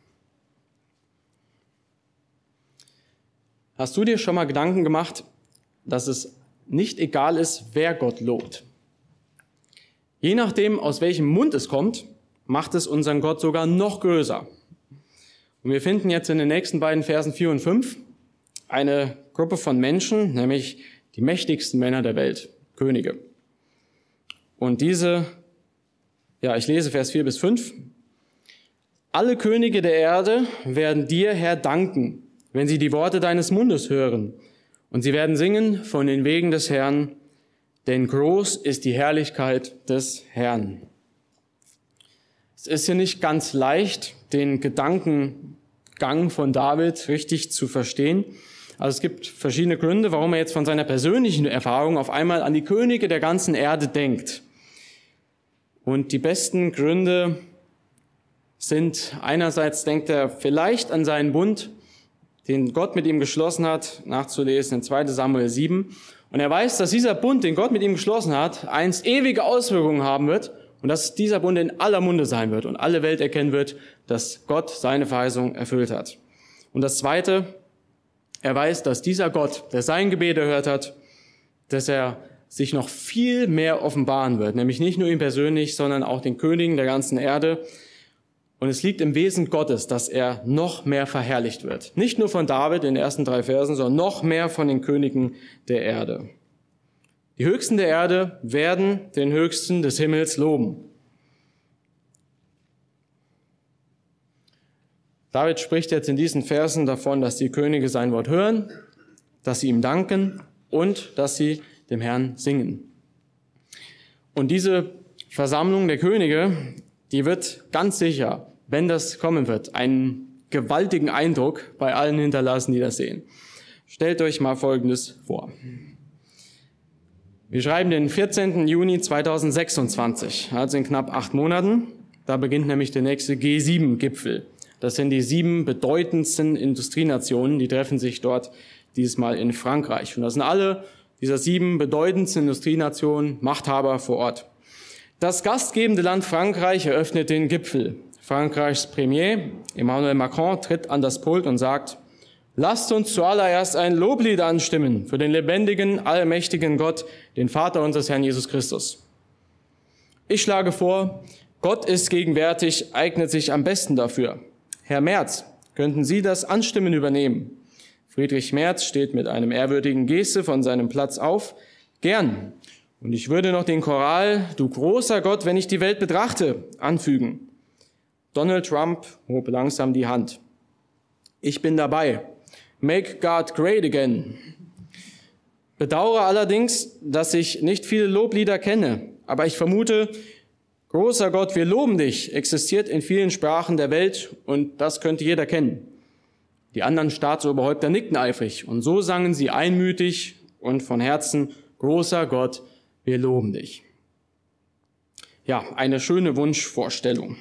Hast du dir schon mal Gedanken gemacht, dass es nicht egal ist, wer Gott lobt? Je nachdem, aus welchem Mund es kommt, macht es unseren Gott sogar noch größer. Und wir finden jetzt in den nächsten beiden Versen 4 und 5 eine Gruppe von Menschen, nämlich die mächtigsten Männer der Welt, Könige. Und diese, ich lese Vers 4 bis 5. Alle Könige der Erde werden dir, Herr, danken, wenn sie die Worte deines Mundes hören. Und sie werden singen von den Wegen des Herrn, denn groß ist die Herrlichkeit des Herrn. Es ist hier nicht ganz leicht, den Gedankengang von David richtig zu verstehen. Also es gibt verschiedene Gründe, warum er jetzt von seiner persönlichen Erfahrung auf einmal an die Könige der ganzen Erde denkt. Und die besten Gründe sind: einerseits denkt er vielleicht an seinen Bund, den Gott mit ihm geschlossen hat, nachzulesen in 2. Samuel 7. Und er weiß, dass dieser Bund, den Gott mit ihm geschlossen hat, einst ewige Auswirkungen haben wird und dass dieser Bund in aller Munde sein wird und alle Welt erkennen wird, dass Gott seine Verheißung erfüllt hat. Und das Zweite, er weiß, dass dieser Gott, der sein Gebet erhört hat, dass er sich noch viel mehr offenbaren wird, nämlich nicht nur ihm persönlich, sondern auch den Königen der ganzen Erde. Und es liegt im Wesen Gottes, dass er noch mehr verherrlicht wird. Nicht nur von David in den ersten 3 Versen, sondern noch mehr von den Königen der Erde. Die Höchsten der Erde werden den Höchsten des Himmels loben. David spricht jetzt in diesen Versen davon, dass die Könige sein Wort hören, dass sie ihm danken und dass sie dem Herrn singen. Und diese Versammlung der Könige, die wird ganz sicher, wenn das kommen wird, einen gewaltigen Eindruck bei allen hinterlassen, die das sehen. Stellt euch mal Folgendes vor. Wir schreiben den 14. Juni 2026, also in knapp 8 Monaten. Da beginnt nämlich der nächste G7-Gipfel. Das sind die 7 bedeutendsten Industrienationen, die treffen sich dort dieses Mal in Frankreich. Und das sind alle dieser 7 bedeutendsten Industrienationen Machthaber vor Ort. Das gastgebende Land Frankreich eröffnet den Gipfel. Frankreichs Premier Emmanuel Macron tritt an das Pult und sagt: Lasst uns zuallererst ein Loblied anstimmen für den lebendigen, allmächtigen Gott, den Vater unseres Herrn Jesus Christus. Ich schlage vor, Gott ist gegenwärtig, eignet sich am besten dafür. Herr Merz, könnten Sie das Anstimmen übernehmen? Friedrich Merz steht mit einem ehrwürdigen Geste von seinem Platz auf. Gern. Und ich würde noch den Choral »Du großer Gott, wenn ich die Welt betrachte« anfügen. Donald Trump hob langsam die Hand. Ich bin dabei. Make God great again. Bedauere allerdings, dass ich nicht viele Loblieder kenne, aber ich vermute, großer Gott, wir loben dich, existiert in vielen Sprachen der Welt und das könnte jeder kennen. Die anderen Staatsoberhäupter nickten eifrig und so sangen sie einmütig und von Herzen: Großer Gott, wir loben dich. ja, eine schöne Wunschvorstellung.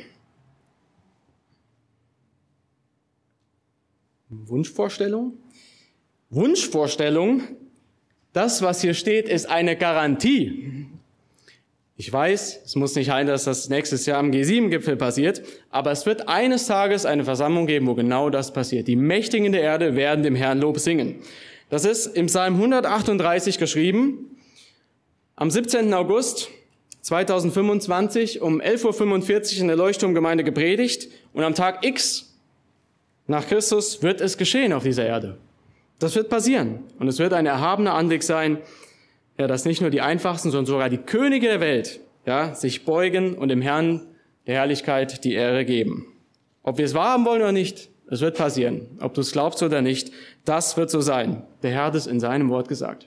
Wunschvorstellung? Wunschvorstellung, das, was hier steht, ist eine Garantie. Ich weiß, es muss nicht sein, dass das nächstes Jahr am G7-Gipfel passiert, aber es wird eines Tages eine Versammlung geben, wo genau das passiert. Die Mächtigen der Erde werden dem Herrn Lob singen. Das ist im Psalm 138 geschrieben, am 17. August 2025 um 11.45 Uhr in der Leuchtturmgemeinde gepredigt und am Tag X nach Christus wird es geschehen auf dieser Erde. Das wird passieren und es wird ein erhabener Anblick sein, ja, dass nicht nur die Einfachsten, sondern sogar die Könige der Welt, ja, sich beugen und dem Herrn der Herrlichkeit die Ehre geben. Ob wir es wahrhaben wollen oder nicht, es wird passieren. Ob du es glaubst oder nicht, das wird so sein. Der Herr hat es in seinem Wort gesagt.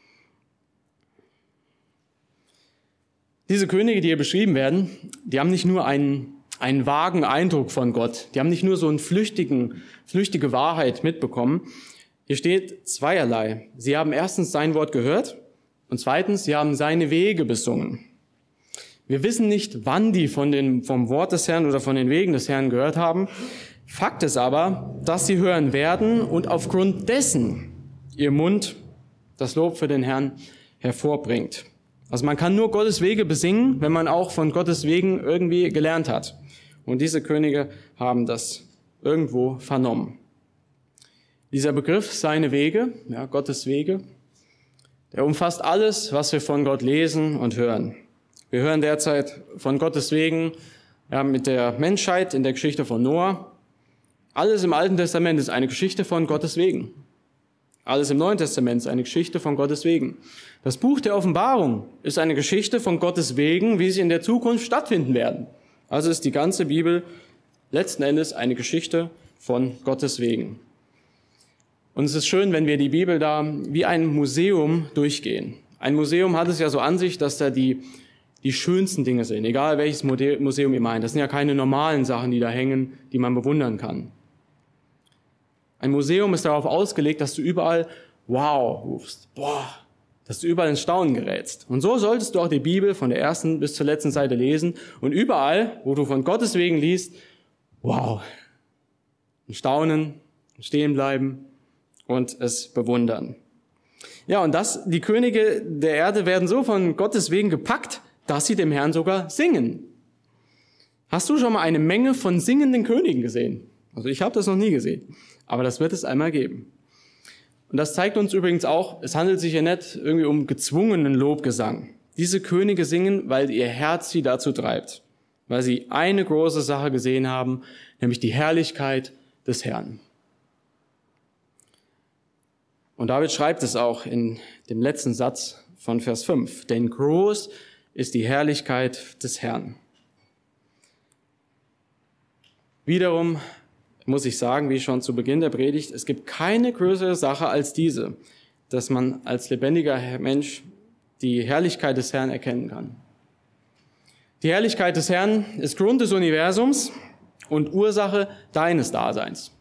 Diese Könige, die hier beschrieben werden, die haben nicht nur einen vagen Eindruck von Gott. Die haben nicht nur so eine flüchtige Wahrheit mitbekommen. Hier steht zweierlei. Sie haben erstens sein Wort gehört und zweitens, sie haben seine Wege besungen. Wir wissen nicht, wann die vom Wort des Herrn oder von den Wegen des Herrn gehört haben. Fakt ist aber, dass sie hören werden und aufgrund dessen ihr Mund das Lob für den Herrn hervorbringt. Also man kann nur Gottes Wege besingen, wenn man auch von Gottes Wegen irgendwie gelernt hat. Und diese Könige haben das irgendwo vernommen. Dieser Begriff, seine Wege, ja, Gottes Wege, der umfasst alles, was wir von Gott lesen und hören. Wir hören derzeit von Gottes Wegen ja, mit der Menschheit in der Geschichte von Noah. Alles im Alten Testament ist eine Geschichte von Gottes Wegen. Alles im Neuen Testament ist eine Geschichte von Gottes Wegen. Das Buch der Offenbarung ist eine Geschichte von Gottes Wegen, wie sie in der Zukunft stattfinden werden. Also ist die ganze Bibel letzten Endes eine Geschichte von Gottes Wegen. Und es ist schön, wenn wir die Bibel da wie ein Museum durchgehen. Ein Museum hat es ja so an sich, dass da die schönsten Dinge sind, egal welches Museum ihr meint. Das sind ja keine normalen Sachen, die da hängen, die man bewundern kann. Ein Museum ist darauf ausgelegt, dass du überall wow rufst, dass du überall ins Staunen gerätst. Und so solltest du auch die Bibel von der ersten bis zur letzten Seite lesen und überall, wo du von Gottes Wegen liest, wow, staunen, stehen bleiben und es bewundern. Ja, und die Könige der Erde werden so von Gottes Wegen gepackt, dass sie dem Herrn sogar singen. Hast du schon mal eine Menge von singenden Königen gesehen? Also ich habe das noch nie gesehen, aber das wird es einmal geben. Und das zeigt uns übrigens auch, es handelt sich ja nicht irgendwie um gezwungenen Lobgesang. Diese Könige singen, weil ihr Herz sie dazu treibt, weil sie eine große Sache gesehen haben, nämlich die Herrlichkeit des Herrn. Und David schreibt es auch in dem letzten Satz von Vers 5, denn groß ist die Herrlichkeit des Herrn. Wiederum muss ich sagen, wie schon zu Beginn der Predigt, es gibt keine größere Sache als diese, dass man als lebendiger Mensch die Herrlichkeit des Herrn erkennen kann. Die Herrlichkeit des Herrn ist Grund des Universums und Ursache deines Daseins.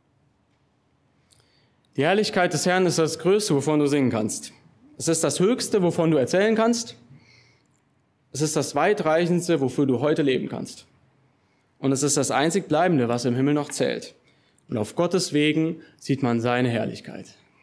Die Herrlichkeit des Herrn ist das Größte, wovon du singen kannst. Es ist das Höchste, wovon du erzählen kannst. Es ist das Weitreichendste, wofür du heute leben kannst. Und es ist das einzig Bleibende, was im Himmel noch zählt. Und auf Gottes Wegen sieht man seine Herrlichkeit.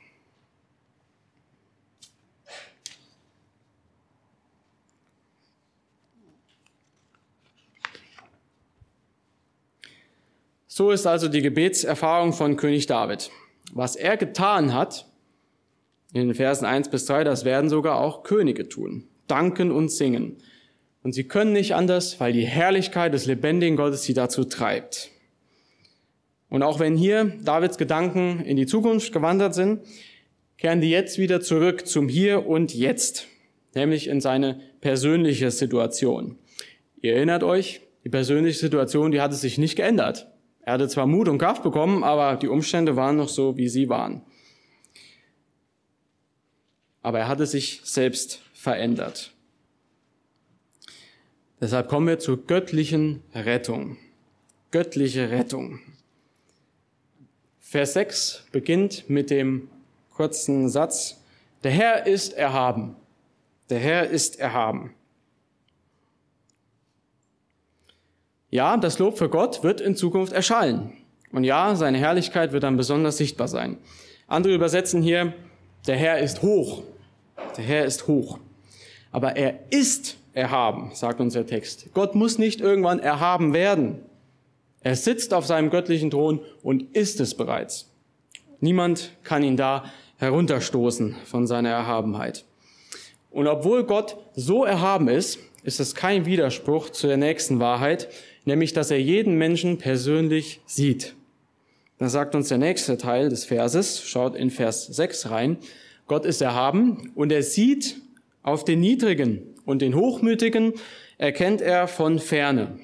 So ist also die Gebetserfahrung von König David. Was er getan hat, in den Versen 1 bis 3, das werden sogar auch Könige tun. Danken und singen. Und sie können nicht anders, weil die Herrlichkeit des lebendigen Gottes sie dazu treibt. Und auch wenn hier Davids Gedanken in die Zukunft gewandert sind, kehren die jetzt wieder zurück zum Hier und Jetzt, nämlich in seine persönliche Situation. Ihr erinnert euch, die persönliche Situation, die hatte sich nicht geändert. Er hatte zwar Mut und Kraft bekommen, aber die Umstände waren noch so, wie sie waren. Aber er hatte sich selbst verändert. Deshalb kommen wir zur göttlichen Rettung. Göttliche Rettung. Vers 6 beginnt mit dem kurzen Satz, der Herr ist erhaben. Der Herr ist erhaben. Ja, das Lob für Gott wird in Zukunft erschallen. Und ja, seine Herrlichkeit wird dann besonders sichtbar sein. Andere übersetzen hier, der Herr ist hoch. Der Herr ist hoch. Aber er ist erhaben, sagt uns der Text. Gott muss nicht irgendwann erhaben werden. Er sitzt auf seinem göttlichen Thron und ist es bereits. Niemand kann ihn da herunterstoßen von seiner Erhabenheit. Und obwohl Gott so erhaben ist, ist es kein Widerspruch zu der nächsten Wahrheit, nämlich, dass er jeden Menschen persönlich sieht. Da sagt uns der nächste Teil des Verses, schaut in Vers 6 rein, Gott ist erhaben und er sieht auf den Niedrigen und den Hochmütigen erkennt er von Ferne.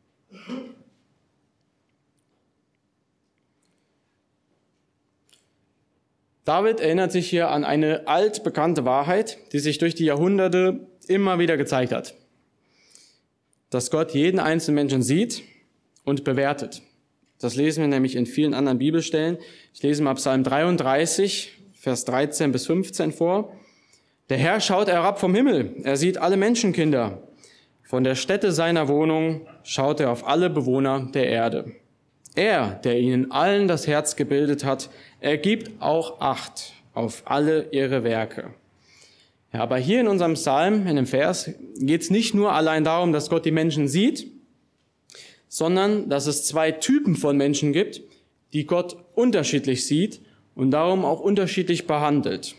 David erinnert sich hier an eine altbekannte Wahrheit, die sich durch die Jahrhunderte immer wieder gezeigt hat. Dass Gott jeden einzelnen Menschen sieht und bewertet. Das lesen wir nämlich in vielen anderen Bibelstellen. Ich lese mal Psalm 33, Vers 13 bis 15 vor. Der Herr schaut herab vom Himmel, er sieht alle Menschenkinder. Von der Stätte seiner Wohnung schaut er auf alle Bewohner der Erde. Er, der ihnen allen das Herz gebildet hat, er gibt auch Acht auf alle ihre Werke. Ja, aber hier in unserem Psalm, in dem Vers, geht es nicht nur allein darum, dass Gott die Menschen sieht, sondern dass es zwei Typen von Menschen gibt, die Gott unterschiedlich sieht und darum auch unterschiedlich behandelt.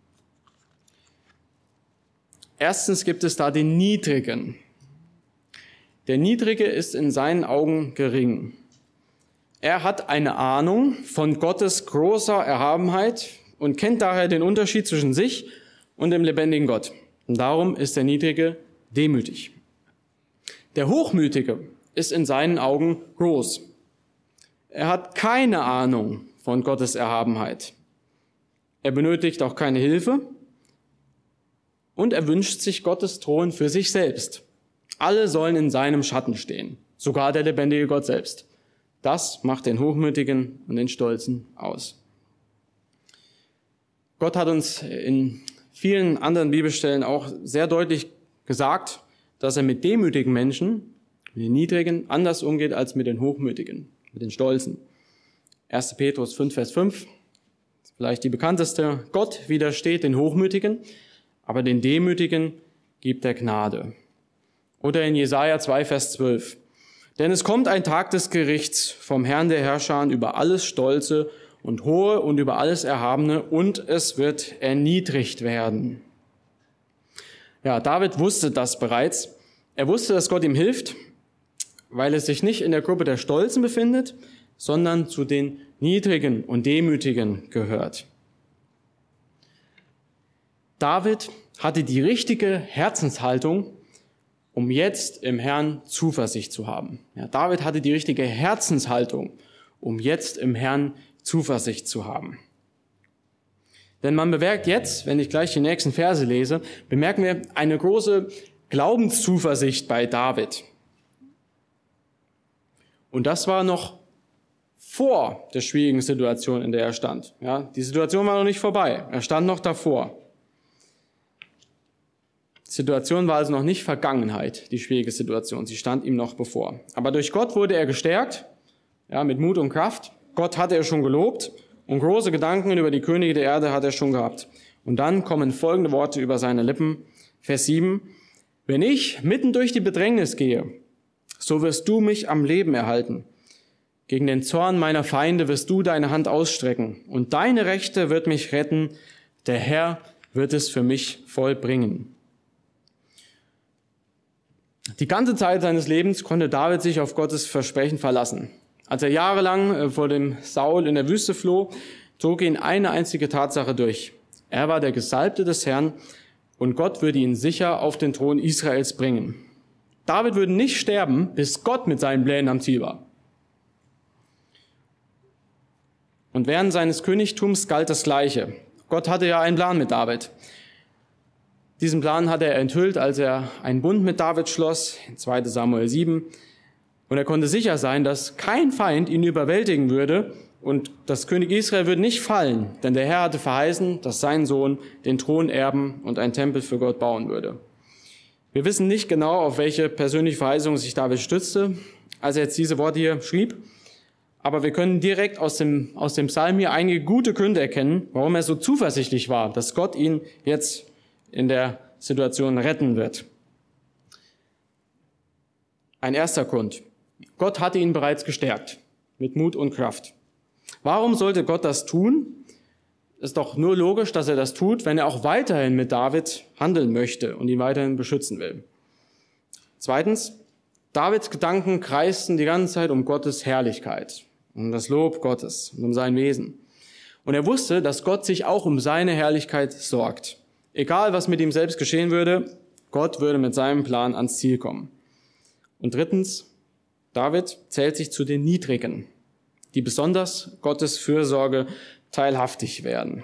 Erstens gibt es da den Niedrigen. Der Niedrige ist in seinen Augen gering. Er hat eine Ahnung von Gottes großer Erhabenheit und kennt daher den Unterschied zwischen sich und dem lebendigen Gott. Und darum ist der Niedrige demütig. Der Hochmütige ist in seinen Augen groß. Er hat keine Ahnung von Gottes Erhabenheit. Er benötigt auch keine Hilfe und er wünscht sich Gottes Thron für sich selbst. Alle sollen in seinem Schatten stehen, sogar der lebendige Gott selbst. Das macht den Hochmütigen und den Stolzen aus. Gott hat uns in vielen anderen Bibelstellen auch sehr deutlich gesagt, dass er mit demütigen Menschen, mit den Niedrigen, anders umgeht als mit den Hochmütigen, mit den Stolzen. 1. Petrus 5, Vers 5, vielleicht die bekannteste. Gott widersteht den Hochmütigen, aber den Demütigen gibt er Gnade. Oder in Jesaja 2, Vers 12. Denn es kommt ein Tag des Gerichts vom Herrn der Herrscher über alles Stolze und Hohe und über alles Erhabene, und es wird erniedrigt werden. Ja, David wusste das bereits. Er wusste, dass Gott ihm hilft, weil es sich nicht in der Gruppe der Stolzen befindet, sondern zu den Niedrigen und Demütigen gehört. David hatte die richtige Herzenshaltung, um jetzt im Herrn Zuversicht zu haben. Ja, David hatte die richtige Herzenshaltung, um jetzt im Herrn Zuversicht zu haben. Denn man bemerkt jetzt, wenn ich gleich die nächsten Verse lese, bemerken wir eine große Glaubenszuversicht bei David. Und das war noch vor der schwierigen Situation, in der er stand. Ja, die Situation war noch nicht vorbei. Er stand noch davor. Die Situation war also noch nicht Vergangenheit, die schwierige Situation. Sie stand ihm noch bevor. Aber durch Gott wurde er gestärkt, ja, mit Mut und Kraft. Gott hatte er schon gelobt und große Gedanken über die Könige der Erde hat er schon gehabt. Und dann kommen folgende Worte über seine Lippen. Vers 7. Wenn ich mitten durch die Bedrängnis gehe, so wirst du mich am Leben erhalten. Gegen den Zorn meiner Feinde wirst du deine Hand ausstrecken und deine Rechte wird mich retten. Der Herr wird es für mich vollbringen. Die ganze Zeit seines Lebens konnte David sich auf Gottes Versprechen verlassen. Als er jahrelang vor dem Saul in der Wüste floh, zog ihn eine einzige Tatsache durch. Er war der Gesalbte des Herrn und Gott würde ihn sicher auf den Thron Israels bringen. David würde nicht sterben, bis Gott mit seinen Plänen am Ziel war. Und während seines Königtums galt das Gleiche. Gott hatte ja einen Plan mit David. Diesen Plan hat er enthüllt, als er einen Bund mit David schloss, in 2. Samuel 7. Und er konnte sicher sein, dass kein Feind ihn überwältigen würde und das König Israel würde nicht fallen, denn der Herr hatte verheißen, dass sein Sohn den Thron erben und einen Tempel für Gott bauen würde. Wir wissen nicht genau, auf welche persönliche Verheißung sich David stützte, als er jetzt diese Worte hier schrieb. Aber wir können direkt aus dem Psalm hier einige gute Gründe erkennen, warum er so zuversichtlich war, dass Gott ihn jetzt in der Situation retten wird. Ein erster Grund. Gott hatte ihn bereits gestärkt, mit Mut und Kraft. Warum sollte Gott das tun? Ist doch nur logisch, dass er das tut, wenn er auch weiterhin mit David handeln möchte und ihn weiterhin beschützen will. Zweitens, Davids Gedanken kreisten die ganze Zeit um Gottes Herrlichkeit, um das Lob Gottes und um sein Wesen. Und er wusste, dass Gott sich auch um seine Herrlichkeit sorgt. Egal, was mit ihm selbst geschehen würde, Gott würde mit seinem Plan ans Ziel kommen. Und drittens, David zählt sich zu den Niedrigen, die besonders Gottes Fürsorge teilhaftig werden.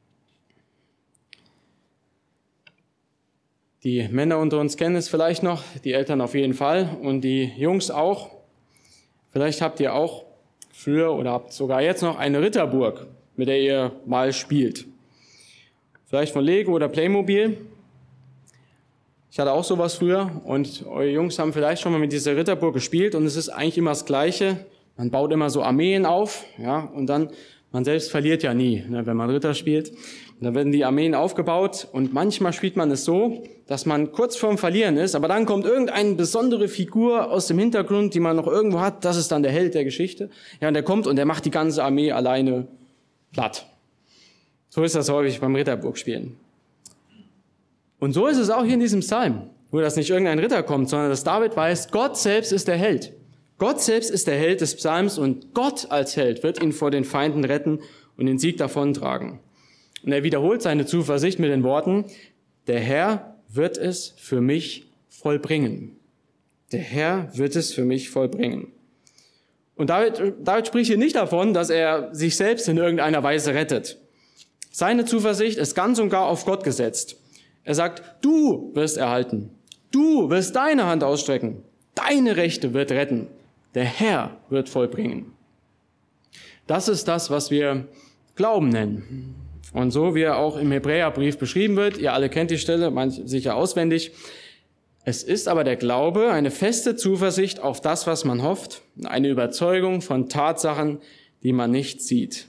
Die Männer unter uns kennen es vielleicht noch, die Eltern auf jeden Fall und die Jungs auch. Vielleicht habt ihr auch früher oder habt sogar jetzt noch eine Ritterburg, mit der ihr mal spielt. Vielleicht von Lego oder Playmobil. Ich hatte auch sowas früher und eure Jungs haben vielleicht schon mal mit dieser Ritterburg gespielt und es ist eigentlich immer das Gleiche. Man baut immer so Armeen auf, ja, und dann, man selbst verliert ja nie, ne, wenn man Ritter spielt. Und dann werden die Armeen aufgebaut und manchmal spielt man es so, dass man kurz vorm Verlieren ist, aber dann kommt irgendeine besondere Figur aus dem Hintergrund, die man noch irgendwo hat, das ist dann der Held der Geschichte. Ja, und der kommt und der macht die ganze Armee alleine platt. So ist das häufig beim Ritterburgspielen. Und so ist es auch hier in diesem Psalm, wo das nicht irgendein Ritter kommt, sondern dass David weiß, Gott selbst ist der Held. Gott selbst ist der Held des Psalms und Gott als Held wird ihn vor den Feinden retten und den Sieg davontragen. Und er wiederholt seine Zuversicht mit den Worten, der Herr wird es für mich vollbringen. Der Herr wird es für mich vollbringen. Und David spricht hier nicht davon, dass er sich selbst in irgendeiner Weise rettet. Seine Zuversicht ist ganz und gar auf Gott gesetzt. Er sagt, du wirst erhalten. Du wirst deine Hand ausstrecken. Deine Rechte wird retten. Der Herr wird vollbringen. Das ist das, was wir Glauben nennen. Und so wie er auch im Hebräerbrief beschrieben wird, ihr alle kennt die Stelle, manche sicher auswendig. Es ist aber der Glaube, eine feste Zuversicht auf das, was man hofft, eine Überzeugung von Tatsachen, die man nicht sieht.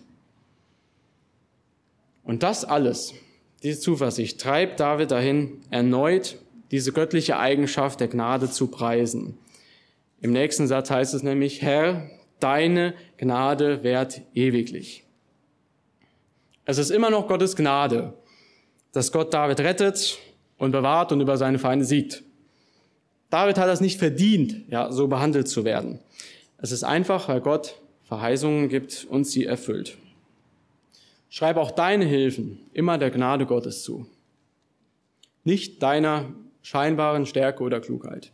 Und das alles, diese Zuversicht, treibt David dahin, erneut diese göttliche Eigenschaft der Gnade zu preisen. Im nächsten Satz heißt es nämlich, Herr, deine Gnade währt ewiglich. Es ist immer noch Gottes Gnade, dass Gott David rettet und bewahrt und über seine Feinde siegt. David hat das nicht verdient, ja, so behandelt zu werden. Es ist einfach, weil Gott Verheißungen gibt und sie erfüllt. Schreib auch deine Hilfen immer der Gnade Gottes zu, nicht deiner scheinbaren Stärke oder Klugheit.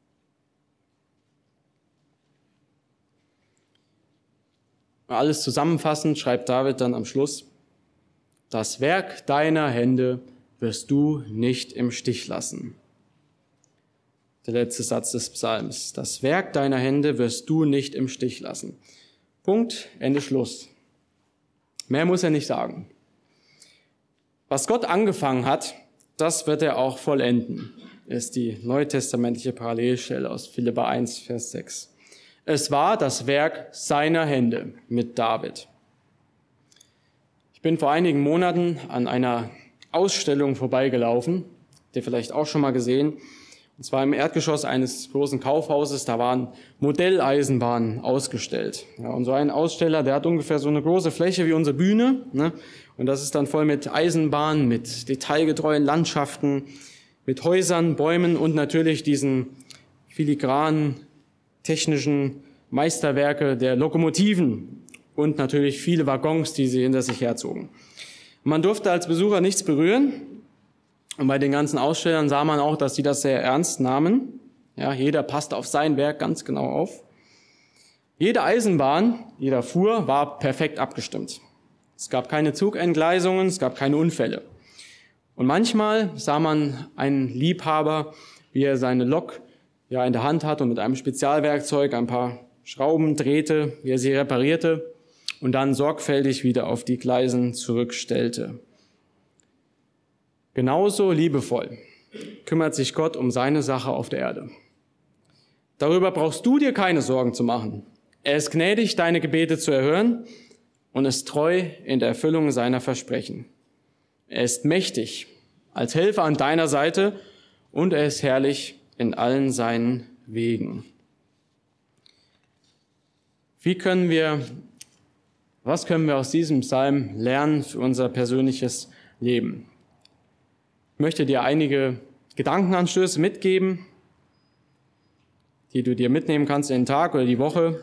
Alles zusammenfassend schreibt David dann am Schluss, das Werk deiner Hände wirst du nicht im Stich lassen. Der letzte Satz des Psalms. Das Werk deiner Hände wirst du nicht im Stich lassen. Punkt, Ende, Schluss. Mehr muss er nicht sagen. Was Gott angefangen hat, das wird er auch vollenden, ist die neutestamentliche Parallelstelle aus Philipper 1, Vers 6. Es war das Werk seiner Hände mit David. Ich bin vor einigen Monaten an einer Ausstellung vorbeigelaufen, habt ihr vielleicht auch schon mal gesehen. Und zwar im Erdgeschoss eines großen Kaufhauses, da waren Modelleisenbahnen ausgestellt. Ja, und so ein Aussteller, der hat ungefähr so eine große Fläche wie unsere Bühne, ne? Und das ist dann voll mit Eisenbahnen, mit detailgetreuen Landschaften, mit Häusern, Bäumen und natürlich diesen filigranen technischen Meisterwerke der Lokomotiven und natürlich viele Waggons, die sie hinter sich herzogen. Man durfte als Besucher nichts berühren. Und bei den ganzen Ausstellern sah man auch, dass sie das sehr ernst nahmen. Ja, jeder passte auf sein Werk ganz genau auf. Jede Eisenbahn, die da fuhr, war perfekt abgestimmt. Es gab keine Zugentgleisungen, es gab keine Unfälle. Und manchmal sah man einen Liebhaber, wie er seine Lok ja in der Hand hat und mit einem Spezialwerkzeug ein paar Schrauben drehte, wie er sie reparierte und dann sorgfältig wieder auf die Gleisen zurückstellte. Genauso liebevoll kümmert sich Gott um seine Sache auf der Erde. Darüber brauchst du dir keine Sorgen zu machen. Er ist gnädig, deine Gebete zu erhören und ist treu in der Erfüllung seiner Versprechen. Er ist mächtig als Helfer an deiner Seite und er ist herrlich in allen seinen Wegen. Was können wir aus diesem Psalm lernen für unser persönliches Leben? Ich möchte dir einige Gedankenanstöße mitgeben, die du dir mitnehmen kannst in den Tag oder die Woche.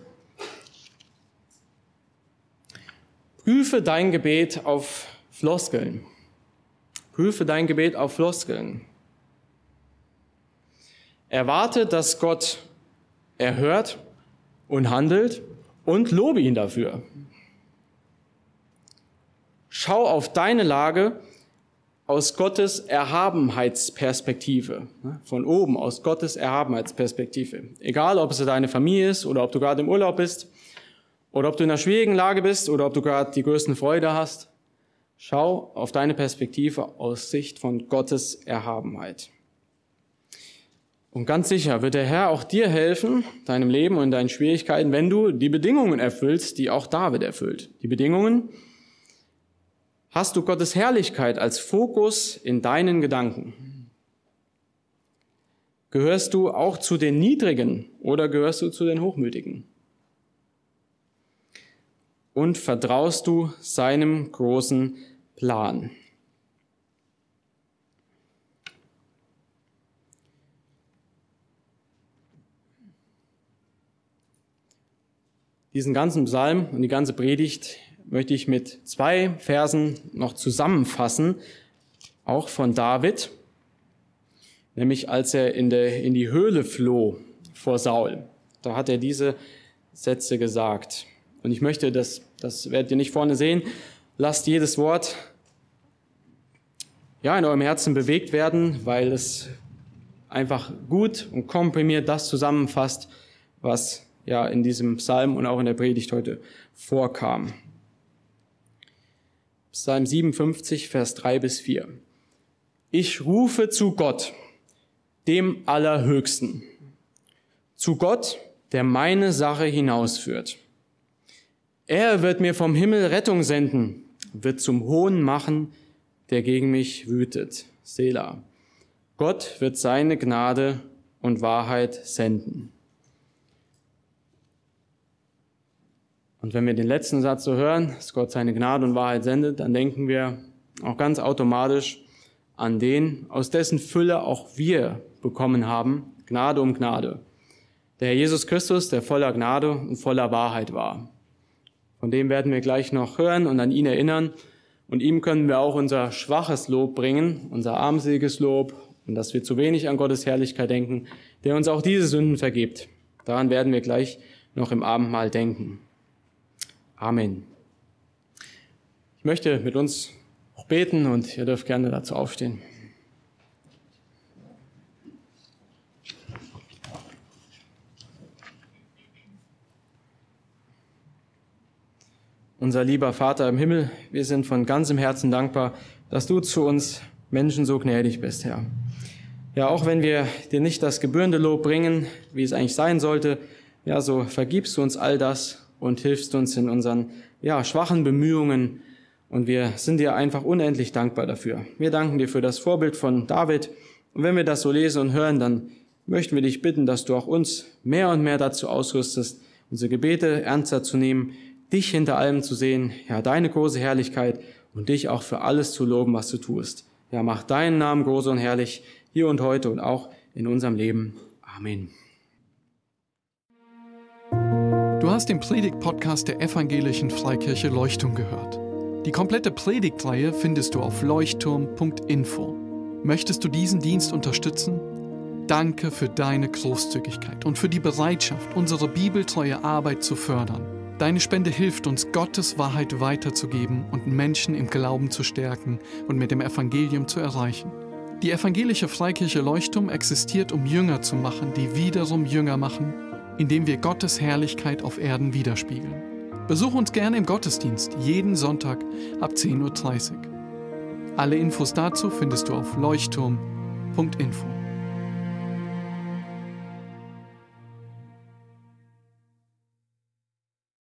Prüfe dein Gebet auf Floskeln. Prüfe dein Gebet auf Floskeln. Erwarte, dass Gott erhört und handelt und lobe ihn dafür. Schau auf deine Lage aus Gottes Erhabenheitsperspektive. Von oben, aus Gottes Erhabenheitsperspektive. Egal, ob es deine Familie ist oder ob du gerade im Urlaub bist oder ob du in einer schwierigen Lage bist oder ob du gerade die größten Freude hast. Schau auf deine Perspektive aus Sicht von Gottes Erhabenheit. Und ganz sicher wird der Herr auch dir helfen, deinem Leben und deinen Schwierigkeiten, wenn du die Bedingungen erfüllst, die auch David erfüllt. Die Bedingungen: hast du Gottes Herrlichkeit als Fokus in deinen Gedanken? Gehörst du auch zu den Niedrigen oder gehörst du zu den Hochmütigen? Und vertraust du seinem großen Plan? Diesen ganzen Psalm und die ganze Predigt möchte ich mit 2 Versen noch zusammenfassen, auch von David, nämlich als er in die Höhle floh vor Saul. Da hat er diese Sätze gesagt. Und ich möchte, das werdet ihr nicht vorne sehen, lasst jedes Wort in eurem Herzen bewegt werden, weil es einfach gut und komprimiert das zusammenfasst, was in diesem Psalm und auch in der Predigt heute vorkam. Psalm 57, Vers 3-4. Ich rufe zu Gott, dem Allerhöchsten, zu Gott, der meine Sache hinausführt. Er wird mir vom Himmel Rettung senden, wird zum Hohn machen, der gegen mich wütet. Selah. Gott wird seine Gnade und Wahrheit senden. Und wenn wir den letzten Satz so hören, dass Gott seine Gnade und Wahrheit sendet, dann denken wir auch ganz automatisch an den, aus dessen Fülle auch wir bekommen haben, Gnade um Gnade. Der Herr Jesus Christus, der voller Gnade und voller Wahrheit war. Von dem werden wir gleich noch hören und an ihn erinnern. Und ihm können wir auch unser schwaches Lob bringen, unser armseliges Lob, und dass wir zu wenig an Gottes Herrlichkeit denken, der uns auch diese Sünden vergibt. Daran werden wir gleich noch im Abendmahl denken. Amen. Ich möchte mit uns auch beten und ihr dürft gerne dazu aufstehen. Unser lieber Vater im Himmel, wir sind von ganzem Herzen dankbar, dass du zu uns Menschen so gnädig bist, Herr. Ja, auch wenn wir dir nicht das gebührende Lob bringen, wie es eigentlich sein sollte, so vergibst du uns all das und hilfst uns in unseren schwachen Bemühungen. Und wir sind dir einfach unendlich dankbar dafür. Wir danken dir für das Vorbild von David. Und wenn wir das so lesen und hören, dann möchten wir dich bitten, dass du auch uns mehr und mehr dazu ausrüstest, unsere Gebete ernster zu nehmen, dich hinter allem zu sehen, deine große Herrlichkeit und dich auch für alles zu loben, was du tust. Mach deinen Namen groß und herrlich, hier und heute und auch in unserem Leben. Amen. Du hast den Predigt-Podcast der Evangelischen Freikirche Leuchtung gehört. Die komplette Predigtreihe findest du auf leuchtturm.info. Möchtest du diesen Dienst unterstützen? Danke für deine Großzügigkeit und für die Bereitschaft, unsere bibeltreue Arbeit zu fördern. Deine Spende hilft uns, Gottes Wahrheit weiterzugeben und Menschen im Glauben zu stärken und mit dem Evangelium zu erreichen. Die Evangelische Freikirche Leuchtum existiert, um Jünger zu machen, die wiederum Jünger machen, indem wir Gottes Herrlichkeit auf Erden widerspiegeln. Besuch uns gerne im Gottesdienst, jeden Sonntag ab 10:30 Uhr. Alle Infos dazu findest du auf leuchtturm.info.